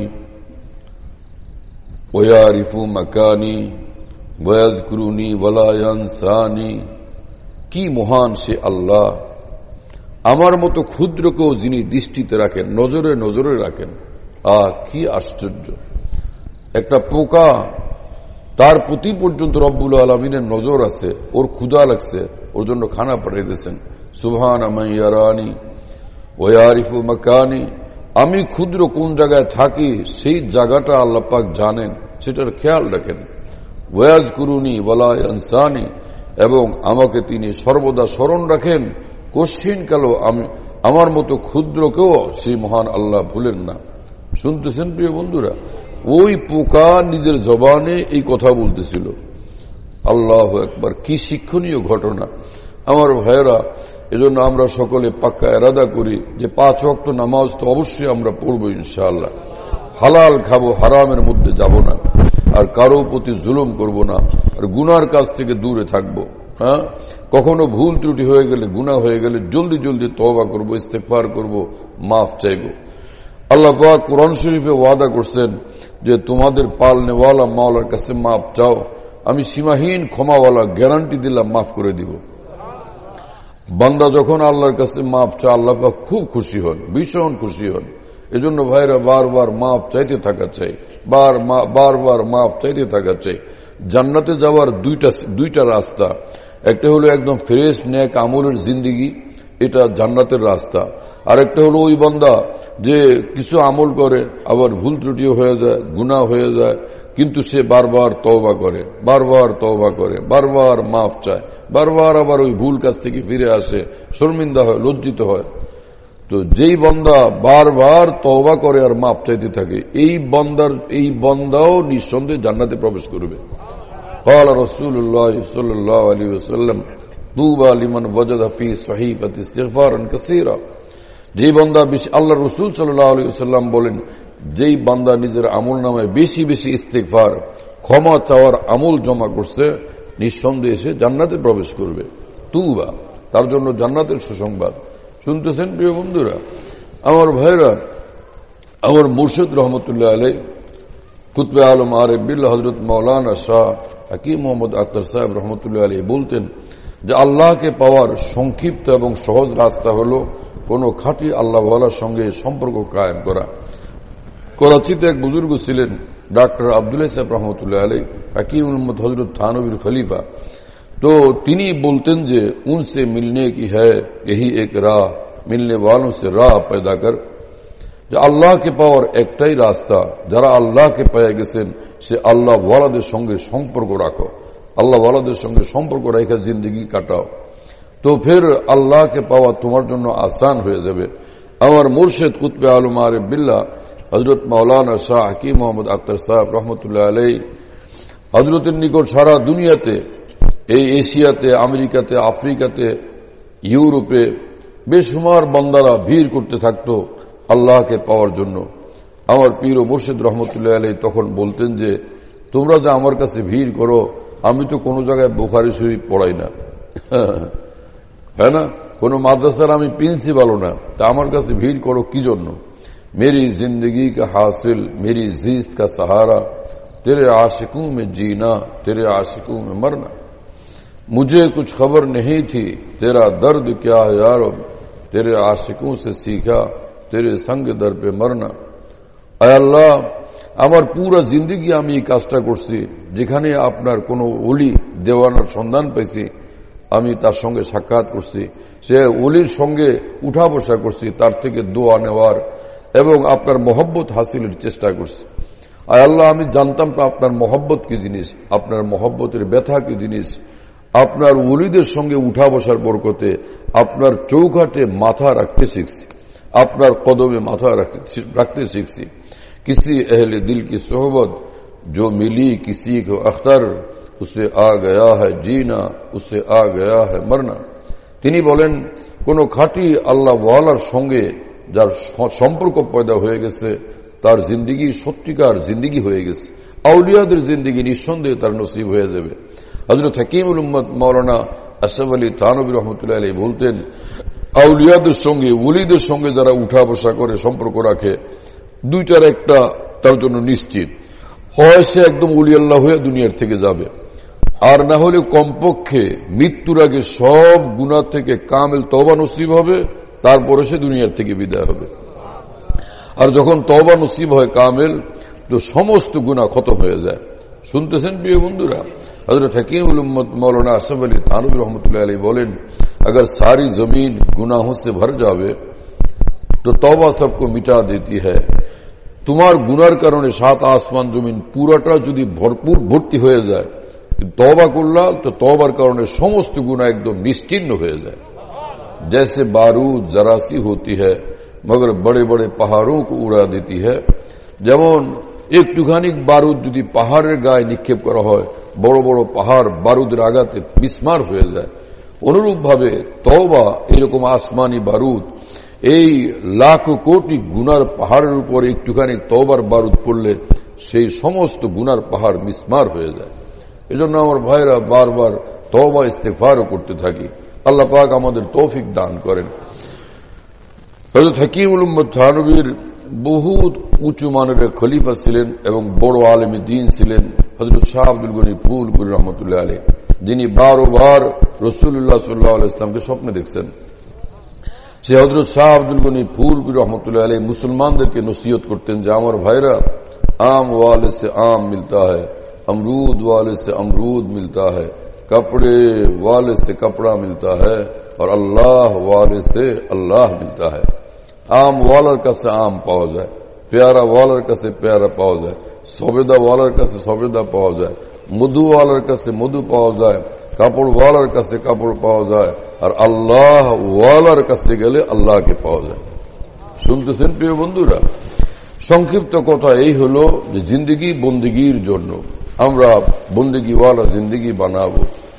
S2: ওয়া ইয়ারিফু মাকানি ওয়া ইয়াযকুরুনি ওয়া লা ইয়ানসানি। কি মহান সে আল্লাহ, আমার মতো ক্ষুদ্রকেও যিনি দৃষ্টিতে রাখেন, নজরে নজরে রাখেন। কি আশ্চর্য! একটা পোকা, তার প্রতি পর্যন্ত রব্বুল আলামিনের নজর আছে, ওর ক্ষুধা লাগছে, ওর জন্য খানা পাঠাইতেছেন। সুবহান মান ইয়ারানি ওয়া ইয়ারিফু মাকানি। আমি ক্ষুদ্র কোন জায়গায় থাকি সেই জায়গাটা আল্লাহ পাক জানেন, সেটার খেয়াল রাখেন। ওয়া ইয়াযকুরুনি ওয়া লা ইয়ানসানি, এবং আমাকে তিনি সর্বদা স্মরণ রাখেন। কশিন কালো আমি আমার মতো ক্ষুদ্রকেও সেই মহান আল্লাহ ভুলেন না। শুনতেছেন প্রিয় বন্ধুরা? ওই পোকা নিজের জবানে এই কথা বলতেছিল। আল্লাহু আকবার! কি শিক্ষণীয় ঘটনা আমার ভাইয়েরা। এজন্য আমরা সকলে পাক্কা ইরাদা করি যে 5 ওয়াক্ত নামাজ তো অবশ্যই আমরা পড়ব ইনশাআল্লাহ। হালাল খাবো, হারামের মধ্যে যাব না, আর কারো প্রতি জুলুম করব না, আর গুনার কাজ থেকে দূরে থাকবো। কখনো ভুল ত্রুটি হয়ে গেলে, গুনাহ হয়ে গেলে জলদি জলদি তওবা করব, ইস্তেগফার করব, মাফ চাইব। আল্লাহ পাক কোরআন শরীফে ওয়াদা করছেন যে তোমাদের পালনেওয়ালা মাওলার কাছে মাফ চাও, আমি সীমাহীন ক্ষমাওয়ালা, গ্যারান্টি দিলাম মাফ করে দিব। বান্দা যখন আল্লাহর কাছে মাফ চায়, আল্লাহ পাক খুব খুশি হন, ভীষণ খুশি হন। এজন্য ভাইরা বারবার মাফ চাইতে থাকা চাই, বারবার মাফ চাইতে থাকা চাই। জান্নাতে যাওয়ার দুইটা রাস্তা। একটা হলো একদম ফ্রেশ নেক আমলের জিন্দেগি, এটা জান্নাতের রাস্তা। আর একটা হলো ওই বান্দা যে কিছু আমল করে, আবার ভুল ত্রুটিও হয়ে যায়, গুনাহ হয়ে যায়, কিন্তু সে বারবার তওবা করে, বারবার তওবা করে, বারবার মাফ চায়, বারবার আবার ওই ভুল কাজ থেকে ফিরে আসে, শর্মিন্দা হয়, লজ্জিত হয়। তো যেই বান্দা বারবার তওবা করে আর মাফ চাইতে থাকে, এই বান্দাও নিঃসন্দেহে জান্নাতে প্রবেশ করবে। قال رسول الله صلى الله عليه وسلم طوبى لمن وجد في صحيفة استغفارا كثيرا। যেই বান্দা বেশি, আল্লাহ রসুল সাল্লাল্লাহু আলাইহি ওয়াসাল্লাম বলেন, যেই বান্দা নিজের আমল নামায় বেশি বেশি ইস্তিগফার, ক্ষমা চাওয়ার আমল জমা করছে, নিঃসন্দেহে সে জান্নাতে প্রবেশ করবে। তুবা, তার জন্য জান্নাতের সুসংবাদ। শুনতেছেন প্রিয় বন্ধুরা, আমার ভাইরা, আমার মুর্শিদ রহমতুল্লাহ আলাইহি কুতবে আলম আরিফ বিল্লাহ হযরত মাওলানা শাহ হাকিম মোহাম্মদ আখতার সাহেব রহমতুল্লাহ আলাইহি বলতেন যে আল্লাহকে পাওয়ার সংক্ষিপ্ত এবং সহজ রাস্তা হলো কোন খাঁটি আল্লাহওয়ালার সঙ্গে সম্পর্ক কায়েম করা। করাচিতে এক বুজুর্গ ছিলেন ডাক্তার আব্দুল্লাহ সাহেব রহমতুল্লাহ আলাইহি, হাকিম উম্মত হযরত থানবীর খলিফা। তো তিনি বলতেন যে উনসে মিলনে কি হ্যায় यही एक राह, मिलने वालों से राह पैदा कर। যে আল্লাহকে পাওয়ার একটাই রাস্তা, যারা আল্লাহকে পেয়ে গেছেন সে আল্লাহ ওয়ালাদের সঙ্গে সম্পর্ক রাখো, আল্লাহ ওয়ালাদের সঙ্গে সম্পর্ক রেখে জিন্দগি কাটাও, তো ফের আল্লাহকে পাওয়া তোমার জন্য আসান হয়ে যাবে। আমার মুর্শিদ কুতবে আলম আরিফ বিল্লাহ হযরত মাওলানা শাহ হাকিম মোহাম্মদ আখতার সাহেব রহমতুল্লাহ আলাইহি হযরতের নিকট সারা দুনিয়াতে, এই এশিয়াতে, আমেরিকাতে, আফ্রিকাতে, ইউরোপে বেশুমার বান্দারা ভিড় করতে থাকত আল্লাহকে পাওয়ার জন্য। আমার পীর ও মুর্শিদ রহমতুল্লাহ আলাইহি তখন বলতেন যে তোমরা যে আমার কাছে ভিড় করো, আমি তো কোনো জায়গায় বুখারী শরীফ পড়াই না, হ্যাঁ না, কোন মাদ্রাসার আমি প্রিন্সিপালও না, তা আমার কাছে ভিড় করো কি জন্য? मेरी जिंदगी का हासिल, मेरी जीस्त का सहारा, तेरे आशिकों में जीना, तेरे आशिकों में मरना। मुझे कुछ खबर नहीं थी तेरा दर्द क्या है यारो, तेरे आशिकों से सीखा तेरे संग दर पे मरना। आय আল্লাহ, আমার পুরো জিন্দেগি আমি এই কাজটা করছি, যেখানে আপনার কোন ওলি দেওয়ানার সন্ধান পাইছি আমি তার সঙ্গে সাক্ষাৎ করছি, সে ওলির সঙ্গে উঠা বসা করছি, তার থেকে দোয়া নেওয়ার এবং আপনার মহব্বত হাসিলের চেষ্টা করছি। আয় আল্লাহ, আমি জানতাম তো আপনার মহব্বত কি জিনিস, আপনার মহব্বতের ব্যথা কি জিনিস। আপনার ওলিদের সঙ্গে উঠা বসার বরকতে আপনার চৌকাঠে মাথা রাখতে শিখছি, আপনার কদমে মাথা রাখতে শিখছি। किसी अहले दिल की सोहबत जो मिली किसी को अख्तर, उसे आ गया है जीना, उसे आ गया है मरना। তিনি বলেন কোন খাঁটি আল্লাহ ওয়ালার সঙ্গে যার সম্পর্ক পয়দা হয়ে গেছে তার জিন্দেগি সত্যিকার জিন্দেগি হয়ে গেছে। আউলিয়াদের জিন্দেগি নিঃসন্দেহে তার নসিব হয়ে যাবে। হযরত হাকিমুল উম্মত মাওলানা আশরাফ আলী থানভী রহমতুল্লাহ আলাইহি বলতেন, আউলিয়াদের সঙ্গে ওলিদের সঙ্গে যারা উঠা বসা করে সম্পর্ক রাখে, দুইটার একটা তার জন্য নিশ্চিত, হয় সে একদম ওলি আল্লাহ হয়ে দুনিয়ার থেকে যাবে, আর না হলে কমপক্ষে মৃত্যুর আগে সব গুনাহ থেকে কামেল তওবা নসিব হবে, তারপরে সে দুনিয়ার থেকে বিদায় হবে। আর যখন তওবা নসিব হয় কামেল, তো সমস্ত গুনাহ খতম হয়ে যায়। শুনতেছেন প্রিয় বন্ধুরা, হযরত হাকিমুল উম্মত মৌলানা আশরাফ আলী থানভী রহমতুল্লাহ আলাইহি বলেন, अगर सारी जमीन गुनाहों से भर जावे तो तौबा सबको मिटा देती है। তোমার গুনার কারণে সাত আসমান জমিন পুরাটা যদি ভরপুর ভর্তি হয়ে যায়, তওবা করলা তো তওবার কারণে সমস্ত গুনাহ একদম নিশ্চিহ্ন হয়ে যায়। जैसे बारूद जरा सी होती है मगर बड़े बड़े पहाड़ों को उड़ा देती है। যেমন একটুখানি বারুদ যদি পাহাড়ের গায়ে নিক্ষেপ করা হয়, বড় বড় পাহাড় বারুদের আঘাতে বিস্মার হয়ে যায়। অনুরূপ ভাবে তওবা এরকম আসমানি বারুদ, এই লাখ কোটি গুনার পাহাড়ের উপর একটুখানি তওবার বারুদ পড়লে সেই সমস্ত গুনার পাহাড় মিসমার হয়ে যায়। এজন্য আমার ভাইরা বারবার তওবা ইস্তেগফারও করতে থাকি। আল্লাহ পাক আমাদের তৌফিক দান করেন। হযরত হাকিমুল উম্মত থানভীর বহুত উঁচু মানের খলিফা ছিলেন এবং বড় আলেমে দ্বীন ছিলেন হযরত শাহ আব্দুল গনি ফুলপুরি রহমতুল্লাহ আলাইহি, যিনি 12 বার রাসূলুল্লাহ সাল্লাল্লাহু আলাইহি ওয়াসাল্লামকে স্বপ্নে দেখছেন। সে হযরত শাহ আব্দুল গনি ফুলপুরি রহমতুল্লাহ আলাইহি মুসলমানদেরকে নসিহত করতেন যে আমার ভাইরা, आम वाले से आम मिलता है, अमरूद वाले से अमरूद मिलता है, कपड़े वाले से कपड़ा मिलता है और अल्लाह वाले से अल्लाह मिलता है। आम वालर কাছে আম পাওয়া যায়, পেয়ারা ওয়ালার কাছে পেয়ারা পাওয়া যায়, সবেদা ওয়ালার কাছে সবেদা পাওয়া যায়, মধু ওয়ালার কাছে মধু পাওয়া যায়, কাপড় ওয়ালার কাছে কাপড় পাওয়া যায়, আর আল্লাহ ওয়ালার কাছে গেলে আল্লাহকে পাওয়া যায়। শুনতেছেন প্রিয় বন্ধুরা, সংক্ষিপ্ত কথা এই হলো যে জিন্দগি বন্দেগীর জন্য আমরা বন্দেগীওয়ালা জিন্দগি বানাবো,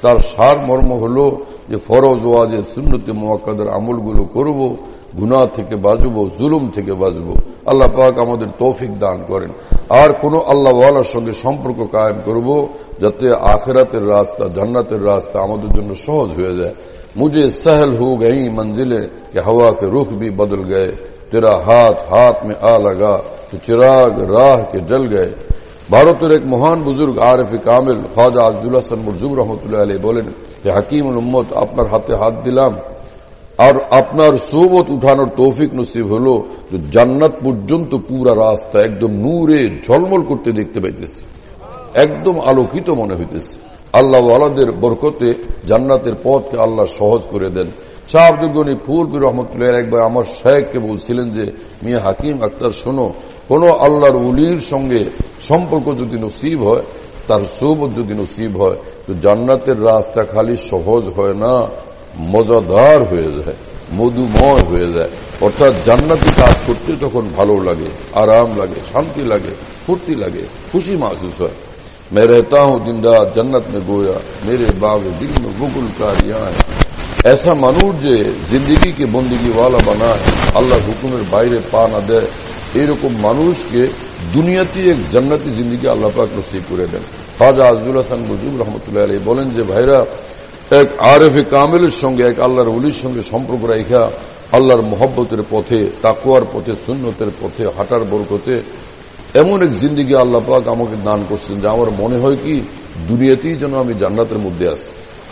S2: তার সার মর্ম হল যে ফরজ ওয়াজিব সুন্নতে মুআক্কাদার আমলগুলো করব, গুনাহ থেকে বাঁচব, জুলুম থেকে বাঁচব। আল্লাহ পাক আমাদের তৌফিক দান করেন। আর কোন আল্লাহওয়ালার সঙ্গে সম্পর্ক কায়েম করব যাতে আখিরাতের রাস্তা, জান্নাতের রাস্তা আমাদের জন্য সহজ হয়ে যায়। মুঝে सहल हो गई मंजिलें कि हवा के रुख भी बदल गए, तेरा हाथ हाथ में आ लगा तो चिराग राह के जल गए। ভারতের এক মহান বুজুর্গ আরিফে কামিল খ্বাজা আজজুল হাসান মুরজুম রহমতুল্লাহ আলাইহি বলেন যে হাকিমুল উম্মত, আপনার হাতে হাত দিলাম আর আপনার সোহবত উঠানোর তৌফিক নসিব হলো যে জান্নাত পর্যন্ত পুরা রাস্তা একদম নূরে ঝলমল করতে দেখতে পাইতেছে, একদম আলোকিত মনে হইতেছে। আল্লাহ ওয়ালাদের বরকতে জান্নাতের পথকে আল্লাহ সহজ করে দেন। শাহ আব্দুল গনি ফুলপুর রহমতুল্লাহ একবার আমার শেখকে বলছিলেন যে মিয়া হাকিম আক্তার, শোনো, কোন আল্লাহর ওলির সঙ্গে সম্পর্ক যদি নসিব হয়, তার সোহবত যদি নসিব হয়, তো জান্নাতের রাস্তা খালি সহজ হয় না, মজাদার হয়ে যায়, মধুময় হয়ে যায়। অর্থাৎ জান্নাতি কাজ করতে তখন ভালো লাগে, আরাম লাগে, শান্তি লাগে, ফুর্তি লাগে, খুশি মাহসুস হয়। मैं रहता हूं दिन रात जन्नत में गोया, मेरे बाग दिल में बुगुल कारियां है। ऐसा মানুষ যে জিন্দেগিকে বন্দেগীওয়ালা বানায়, আল্লাহর হুকুমের বাইরে পা না দেয়, এরকম মানুষকে দুনিয়াতে এক জান্নাতি জিন্দেগি আল্লাহ পাক নসিব করে দেন। খ্বাজা আজজুল হাসান মুরজুম রহমতুল্লাহ আলাইহি বলেন যে ভাইরা, এক আরিফে কামিলের সঙ্গে, এক আল্লাহর ওলির সঙ্গে সম্পর্ক রাখা আল্লাহর মহব্বতের পথে, তাকওয়ার পথে, সুন্নতের পথে হাঁটার বরকতে এমন এক জিন্দেগি আল্লাহ পাক আমাকে দান করছেন যে আমার মনে হয় কি দুনিয়াতেই যেন আমি জান্নাতের মধ্যে আছি।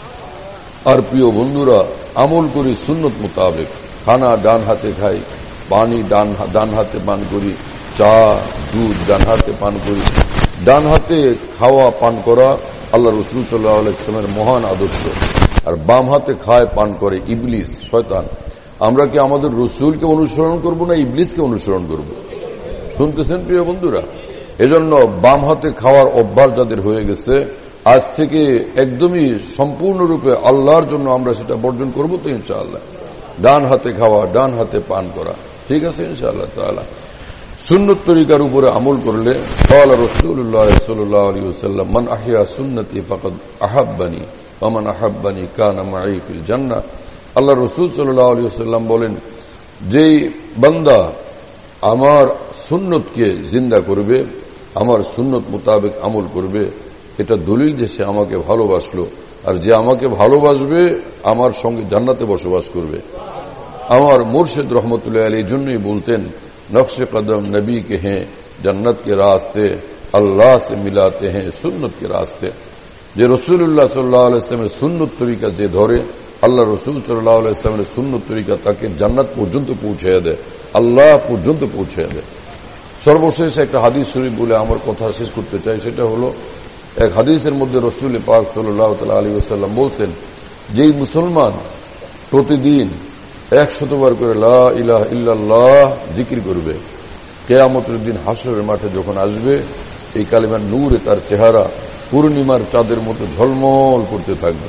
S2: আর প্রিয় বন্ধুরা, আমল করি সুন্নত মোতাবেক, খানা ডান হাতে খাই, পানি ডান হাতে পান করি, চা দুধ ডান হাতে পান করি। ডান হাতে খাওয়া পান করা আল্লাহ রসুল সাল্লাল্লাহু আলাইহি ওয়াসাল্লামের মহান আদর্শ। আর বাম হাতে খায় পান করে ইবলিস, শয়তান। আমরা কি আমাদের রসুলকে অনুসরণ করব না ইবলিসকে অনুসরণ করব? শুনতেছেন প্রিয় বন্ধুরা? এজন্য বাম হাতে খাওয়ার অভ্যাস যাদের হয়ে গেছে, আজ থেকে একদমই সম্পূর্ণরূপে আল্লাহর জন্য আমরা সেটা বর্জন করব তো ইনশাআল্লাহ। ডান হাতে খাওয়া, ডান হাতে পান করা, ঠিক আছে ইনশাআল্লাহ তাআলা। সুন্নত তরিকার উপরে আমল করলে ক্বালা রাসূলুল্লাহ সাল্লাল্লাহু আলাইহি ওয়াসাল্লাম, মান আহইয়া সুন্নতি ফাকাদ আহাব্বানি ওয়া মান আহাব্বানি কানা মাই ফিল জান্নাহ। আল্লাহ রাসূল সাল্লাল্লাহু আলাইহি ওয়াসাল্লাম বলেন, যেই বান্দা আমার সুন্নতকে জিন্দা করবে, আমার সুন্নত মোতাবেক আমল করবে, এটা দলিল যে সে আমাকে ভালোবাসলো। আর যে আমাকে ভালোবাসবে আমার সঙ্গে জান্নাতে বসবাস করবে। আমার মুর্শিদ রহমতুল্লাহ আলাইহি জন্যই বলতেন, নকশে কদম নবী के हैं, जन्नत के रास्ते अल्लाह से मिलाते हैं सुन्नत के रास्ते। যে রাসূলুল্লাহ সাল্লাল্লাহু আলাইহি ওয়াসাল্লামের সুন্নত তরিকা যে ধরে, আল্লাহ রাসূল সাল্লাল্লাহু আলাইহি ওয়াসাল্লামের সুন্নত তরিকা তাকে জান্নাত পর্যন্ত পৌঁছে দেয়, আল্লাহ পর্যন্ত পৌঁছে দেয়। সর্বশেষ একটা হাদিস শরীফ বলে আমার কথা শেষ করতে চাই। সেটা হলো, এক হাদিসের মধ্যে রাসূল পাক সাল্লাল্লাহু তাআলা আলাইহি ওয়াসাল্লাম বলছেন, যেই মুসলমান প্রতিদিন 100 বার করে লা ইলাহা ইল্লাল্লাহ জিকির করবে, কিয়ামতের দিন হাসরের মাঠে যখন আসবে, এই কালিমার নূরে তার চেহারা পূর্ণিমার চাঁদের মতো ঝলমল করতে থাকবে।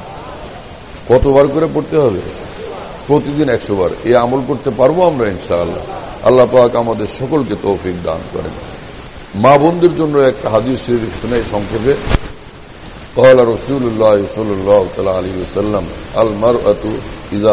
S2: কতবার করে পড়তে হবে? প্রতিদিন 100 বার। এই আমল করতে পারবো আমরা ইনশাআল্লাহ। আল্লাহ পাক আমাদের সকলকে তৌফিক দান করেন। মা বোনদের জন্য একটা হাদিস শরীফ শুনে সংক্ষেপে, قال رسول الله صلى الله عليه وسلم المرأة إذا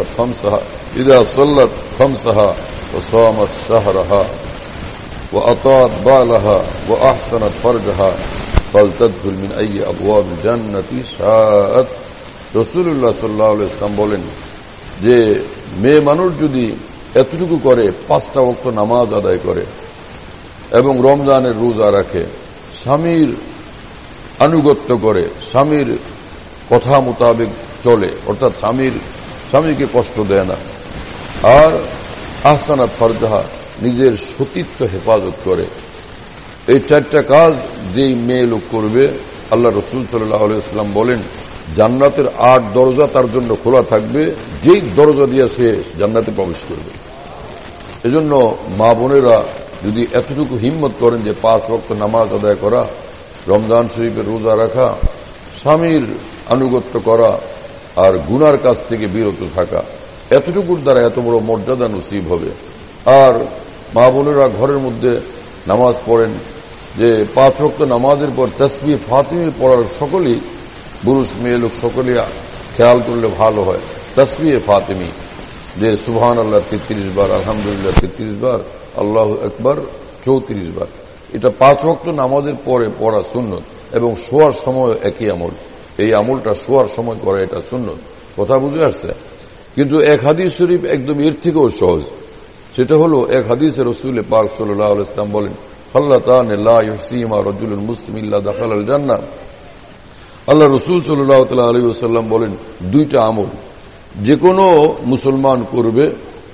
S2: صلت خمسها وصامت شهرها وأطاعت بالها وأحسنت فرجها فلتدخل من أي أبواب الجنة شاءت। রাসূলুল্লাহ সাল্লাল্লাহু আলাইহি ওয়াসাল্লাম বলেন যে মেয়ে মানুষ যদি এতটুকু করে, 5টা ওয়াক্ত নামাজ আদায় করে এবং রমজানের রোজা রাখে, স্বামীর আনুগত্য করে, স্বামীর কথা মোতাবেক চলে, অর্থাৎ স্বামীকে কষ্ট দেয় না, আর আহসানাত ফারজাহা নিজের সতীত্ব হেফাজত করে, এই 4টা কাজ যেই মেয়ে লোক করবে, আল্লাহ রাসূল সাল্লাল্লাহু আলাইহি ওয়াসাল্লাম বলেন জান্নাতের 8 দরজা তার জন্য খোলা থাকবে, যেই দরজা দিয়ে সে জান্নাতে প্রবেশ করবে। এজন্য মা বোনেরা যদি এতটুকু হিম্মত করেন যে 5 ওয়াক্ত নামাজ আদায় করা, রমজান শরীফের রোজা রাখা, স্বামীর আনুগত্য করা আর গুনার কাছ থেকে বিরত থাকা, এতটুকুর দ্বারা এত বড় মর্যাদা নসিব হবে। আর মা বোনেরা ঘরের মধ্যে নামাজ পড়েন, যে 5 ওয়াক্ত নামাজের পর তাসবিহ ফাতিমি পড়ার সকলেই পুরুষ মেয়ে লোক সকলে খেয়াল করলে ভালো হয়। তাসবিহে ফাতিমি, যে সুবহানাল্লাহ 33 বার, আলহামদুলিল্লাহ 33 বার, আল্লাহু আকবার 34 বার, এটা 5 ওয়াক্ত নামাজের পরে পড়া সুন্নত এবং শোয়ার সময় একই আমল। এই আমলটা শোয়ার সময় করা, এটা সুন্নত। কথা বুঝে আসছে? কিন্তু এক হাদিস শরীফ একদম এর থেকেও সহজ। সেটা হলো, এক হাদিসে রাসূল পাক সাল্লাল্লাহু আলাইহি ওয়াসাল্লাম বলেন, খাল্লাতান লা ইউসিমা রাজুলুন মুসলিম ইল্লা দাখালাল জান্নাহ। আল্লাহ রাসূল সাল্লাল্লাহু আলাইহি ওয়াসাল্লাম বলেন, দুইটা আমল যে কোনো মুসলমান করবে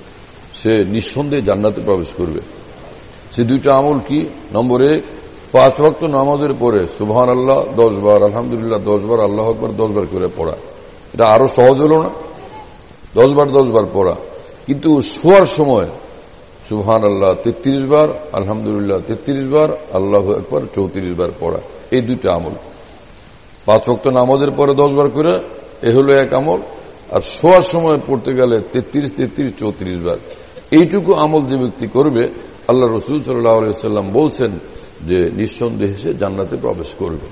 S2: সে নিঃসন্দেহে জান্নাতে প্রবেশ করবে। সে দুইটা আমল কি? নম্বর 1, 5 ওয়াক্ত নামাজের পরে সুবহানাল্লাহ 10 বার, আলহামদুলিল্লাহ 10 বার, আল্লাহু আকবার 10 বার করে পড়া। এটা আরো সহজ হলো না? 10 বার পড়া। কিন্তু শোয়ার সময় সুবহানাল্লাহ 33 বার, আলহামদুলিল্লাহ 33 বার, আল্লাহু আকবার 34 বার পড়া। এই দুইটা আমল 5 ওয়াক্ত নামাজের পরে 10 বার করে, এ হলো এক আমল। আর শোয়ার সময় পড়তে গেলে 33, 34 বার। এইটুকু আমল যে ব্যক্তি করবে, আল্লাহ রাসূল সাল্লাল্লাহু আলাইহি ওয়াসাল্লাম বলছেন যে নিঃসন্দেহে সে জান্নাতে প্রবেশ করবে।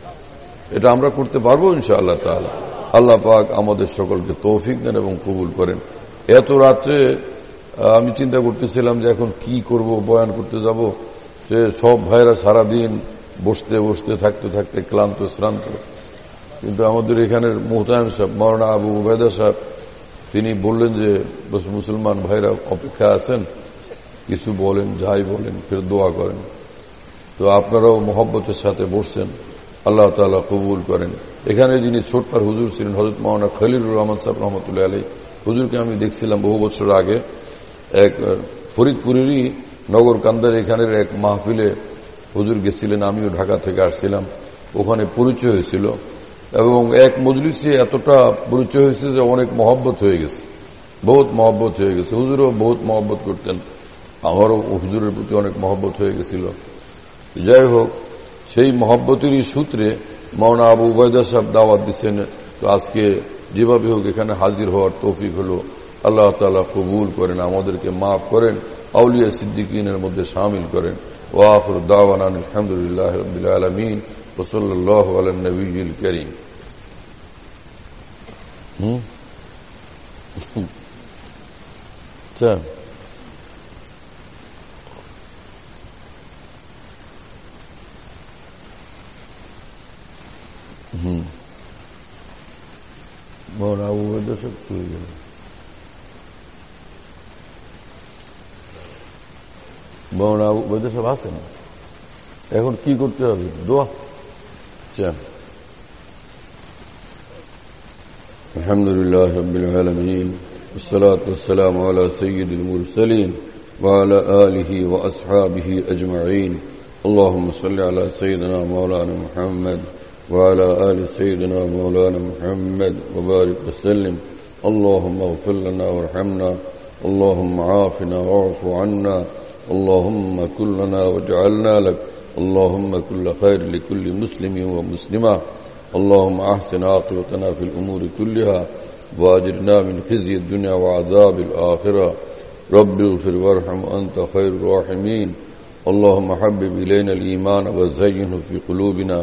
S2: এটা আমরা করতে পারবো ইনশাআল্লাহ তাআলা। আল্লাহ পাক আমাদের সকলকে তৌফিক দেন এবং কবুল করেন। এত রাত্রে আমি চিন্তা করতেছিলাম যে এখন কি করব, বয়ান করতে যাব। যে সব ভাইরা সারাদিন বসতে বসতে থাকতে থাকতে ক্লান্ত শ্রান্ত। কিন্তু আমাদের এখানের মুহতামিম সাহেব মাওলানা আবু উবায়দা সাহেব, তিনি বললেন যে মুসলমান ভাইরা অপেক্ষা আছেন, কিছু বলেন, যাই বলেন, ফের দোয়া করেন। তো আপনারাও মহব্বতের সাথে বসছেন, আল্লাহ তাআলা কবুল করেন। এখানে যিনি ছোট্টার হুজুর ছিলেন হযরত মাওলানা খলিলুর রহমান সাহেব রহমতুল্লাহ আলাইহি, হুজুরকে আমি দেখছিলাম বহু বছর আগে এক ফরিদপুরেরই নগর কান্দার এখানের এক মাহফিলে হুজুর গেছিলেন, আমিও ঢাকা থেকে আসছিলাম। ওখানে পরিচয় হয়েছিল এবং এক মজলিসে এতটা পরিচয় হয়েছে যে অনেক মহব্বত হয়ে গেছে, বহুত মহব্বত হয়ে গেছে। হুজুরও বহুত মহব্বত করতেন, আমারও হুজুরের প্রতি অনেক মহব্বত হয়ে গেছিল। যাই হোক, সেই মহব্বতেরই সূত্রে মাওলানা আবু উবায়দা সাহেব দাওয়াত দিচ্ছেন। তো আজকে যেভাবে হোক এখানে হাজির হওয়ার তৌফিক হলো। আল্লাহ তাআলা কবুল করেন, আমাদেরকে মাফ করেন, আউলিয়া সিদ্দিকিনের মধ্যে শামিল করেন। ওয়া আখিরু দাওয়ানা আলহামদুলিল্লাহি রাব্বিল আলামিন ওয়া সাল্লাল্লাহু আলা নবিয়্যিল কারীম। আচ্ছা, মাওলানা আবু উবায়দা সাহেব চলে গেলেন। মাওলানা আবু উবায়দা সাহেব আছেন, এখন কি করতে হবে? দোয়া। আচ্ছা, আলহামদুলিল্লাহ রাব্বিল আলামিন ওয়াসসালাতু ওয়াসসালামু আলা সাইয়্যিদিল মুরসালিন ওয়া আলা আলিহি ওয়া আসহাবিহি আজমাইন। اللهم صل على سيدنا مولانا محمد وعلى آل سيدنا مولانا محمد وبارك وسلم. اللهم اغفر لنا وارحمنا، اللهم عافنا واعف عنا، اللهم كن لنا واجعلنا لك، اللهم كل خير لكل مسلم ومسلمة، اللهم أحسن عاقبتنا في الأمور كلها وأجرنا من خزي الدنيا وعذاب الآخرة. رب اغفر وارحم أنت خير الراحمين. اللهم حبب إلينا الإيمان وزينه في قلوبنا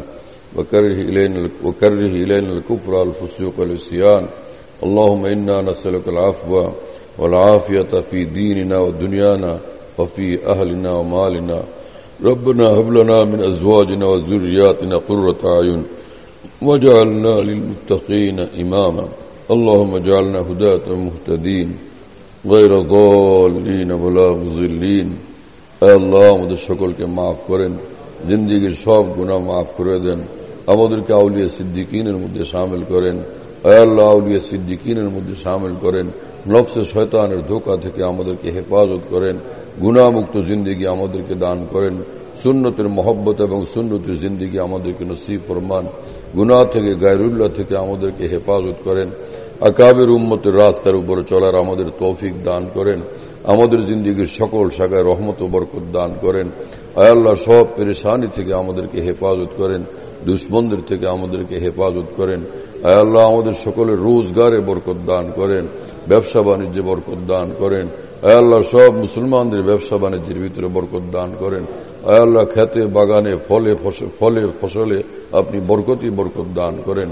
S2: وكره إلينا الكفر والفسوق والعصيان. اللهم إنا نسألك العفو والعافية في ديننا ودنيانا وفي أهلنا ومالنا. ربنا هب لنا من أزواجنا وذرياتنا قرة أعين واجعلنا للمتقين إماما. اللهم اجعلنا هداة مهتدين غير ضالين ولا مضلين. আল্লাহ আমাদের সকলকে মাফ করেন, জিন্দেগীর সব গুনাহ মাফ করে দেন, আমাদেরকে আউলিয়া সিদ্দিকিনের মধ্যে শামিল করেন। আল্লাহ আউলিয়া সিদ্দিকিনের মধ্যে শামিল করেন। নফসে শয়তানের ধোঁকা থেকে আমাদেরকে হেফাজত করেন, গুনাহমুক্ত জিন্দেগি আমাদেরকে দান করেন, সুন্নতের মহব্বত এবং সুন্নতের জিন্দেগি আমাদেরকে নসিব ফরমান, গুনাহ থেকে গায়রুল্লাহ থেকে আমাদেরকে হেফাজত করেন, আকাবের উম্মতের রাস্তার উপরে চলার আমাদের তৌফিক দান করেন, আমাদের জিন্দেগীর সকল শাখায় রহমত ও বরকত দান করেন। আল্লাহ সব পেরেশানি থেকে আমাদেরকে হেফাজত করেন, দুশ্মনদের থেকে আমাদেরকে হেফাজত করেন। আল্লাহ আমাদের সকলের রোজগারে বরকত দান করেন, ব্যবসা বাণিজ্যে বরকত দান করেন। আল্লাহ সব মুসলমানদের ব্যবসা বাণিজ্যের ভিতরে বরকত দান করেন। আল্লাহ খেতে বাগানে ফলে ফসলে আপনি বরকত দান করেন।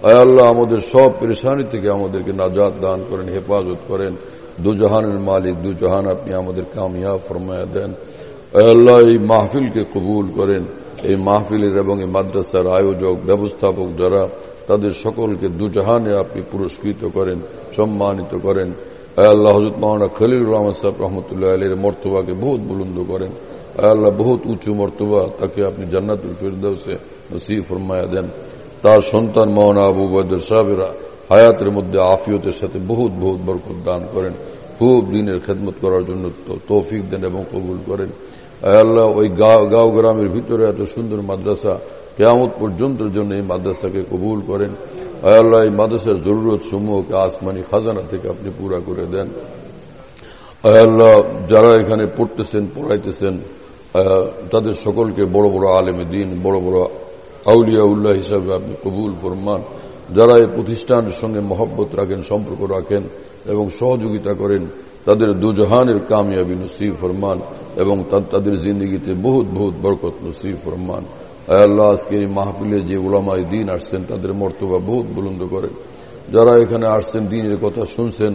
S2: আয় আল্লাহ আমাদের সব পেরেশানি থেকে আমাদেরকে নাজাত দান করেন, হেফাজত করেন। দু জাহানের মালিক, দু জাহান আপনি আমাদের কামিয়াব ফরমায়া দেন। আয় আল্লাহ এই মাহফিলকে কবুল করেন। এই মাহফিলের এবং এই মাদ্রাসার আয়োজক, ব্যবস্থাপক যারা, তাদের সকলকে দু জাহানে আপনি পুরস্কৃত করেন, সম্মানিত করেন। আয় আল্লাহ হযরত মাওলানা খলিলুর রহমান সাহেব রহমতুল্লাহ আলাইহির মর্তবাকে বহুত বুলন্দ করেন। আয় আল্লাহ বহুত উঁচু মর্তবা, তাকে আপনি জান্নাতুল ফিরদাউসে নসিব ফরমায়া দেন। তার সন্তান মাওলানা আবু বদর সাহেবের হায়াতের মধ্যে আফিয়তের সাথে বহুত বহুত বরকত দান করেন, খুব দিনের খেদমত করার জন্য তৌফিক দেন এবং কবুল করেন। আয় আল্লাহ ওই গাঁও গ্রামের ভিতরে এত সুন্দর মাদ্রাসা, কিয়ামত পর্যন্তের জন্য এই মাদ্রাসাকে কবুল করেন। আয় আল্লাহ এই মাদ্রাসার জরুরত সমূহকে আসমানি খাজানা থেকে আপনি পুরা করে দেন। আয় আল্লাহ যারা এখানে পড়তেছেন, পড়াইতেছেন, তাদের সকলকে বড় বড় আলেমে দিন, বড় বড় আউলিয়া উল্লাহ হিসাবে আপনি কবুল ফরমান। যারা এই প্রতিষ্ঠানের সঙ্গে মহব্বত রাখেন, সম্পর্ক রাখেন এবং সহযোগিতা করেন, তাদের দুজাহানের কামিয়াবি নসিব ফরমান এবং তাদের জিন্দগিতে বহুত বহুত বরকত নসিব ফরমান। আয় আল্লাহ আজকের এই মাহফিলে যে উলামায়ে দ্বীন আসছেন, তাদের মর্তবা বহুত বুলন্দ করেন। যারা এখানে আসছেন, দ্বীনের কথা শুনছেন,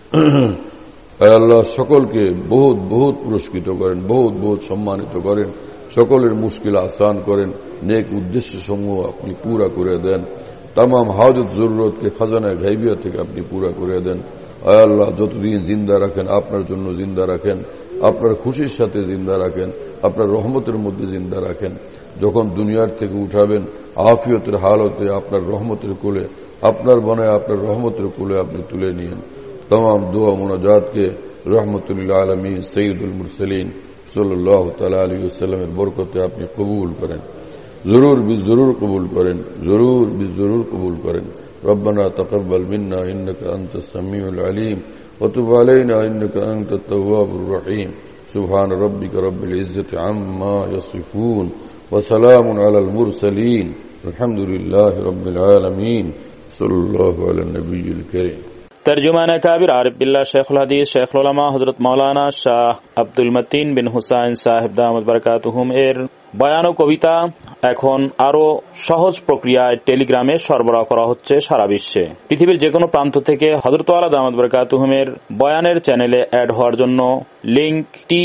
S2: আয় আল্লাহ সকলকে বহুত বহুত পুরস্কৃত করেন, বহুত বহুত সম্মানিত করেন। সকলের মুশকিল আসান করেন, নেক উদ্দেশ্য সমূহ আপনি পুরা করে দেন। তামাম হাজত জরুরতকে খাজানায় গায়বিয়া থেকে আপনি পুরা করে দেন। আয় আল্লাহ যতদিন জিন্দা রাখেন, আপনার জন্য জিন্দা রাখেন, আপনার খুশির সাথে জিন্দা রাখেন, আপনার রহমতের মধ্যে জিন্দা রাখেন। যখন দুনিয়ার থেকে উঠাবেন, আফিয়তের হালতে আপনার রহমতের কোলে, আপনার বনায় আপনার রহমতের কোলে আপনি তুলে নিয়েন। तमाम दुआ मुनाजात के रहमतुल्लिल आलमीन सैयदुल मुरसलीन सल्लल्लाहु तआला अलैहि वसल्लम এর বরকতে আপনি কবুল করেন, জরুর কবুল করেন, জরুর কবুল করেন। ربنا تقبل منا إنك أنت السميع العليم وتب علينا إنك أنت التواب الرحيم سبحان ربك رب العزة عما يصفون وسلام على المرسلين الحمد لله رب العالمين صلى الله على النبي الكريم।
S1: তরজুমান কাবির আরিফ বিল্লাহ শেখুল হাদিস শেখুল উলামা হযরত মাওলানা শাহ আব্দুল মতিন বিন হুসাইন সাহেব দামাত বারাকাতুহুম এর বয়ান ও কবিতা এখন আরো সহজ প্রক্রিয়ায় টেলিগ্রামে সরবরাহ করা হচ্ছে সারা বিশ্বে। পৃথিবীর যে কোনো প্রান্ত থেকে হযরত আলা দামাত বারাকাতুহুম এর বয়ানের চ্যানেলে অ্যাড হওয়ার জন্য লিংক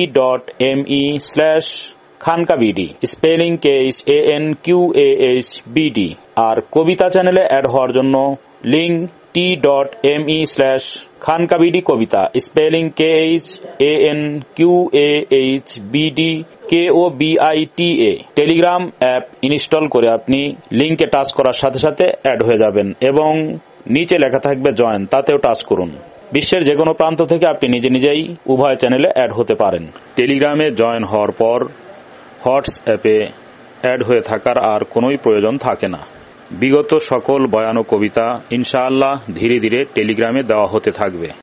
S1: t.me/খানকাবিd স্পেলিং KHANQAHBD আর কবিতা চ্যানেলে অ্যাড হওয়ার জন্য লিংক t.me/খানকাবিডি কবিতা spelling KHANQAHBD KOBITA। Telegram app install করে আপনি লিংকে টাচ করার সাথে সাথে অ্যাড হয়ে যাবেন এবং নিচে লেখা থাকবে জয়েন, তাতেও টাচ করুন। বিশ্বের যে কোনো প্রান্ত থেকে আপনি নিজেই উভয় চ্যানেলে অ্যাড হতে পারেন। টেলিগ্রামে জয়েন হওয়ার পর হোয়াটসঅ্যাপে অ্যাড হয়ে থাকার আর কোনোই প্রয়োজন থাকে না। বিগত সকল বয়ান ও কবিতা ইনশাআল্লাহ ধীরে ধীরে টেলিগ্রামে দেওয়া হতে থাকবে।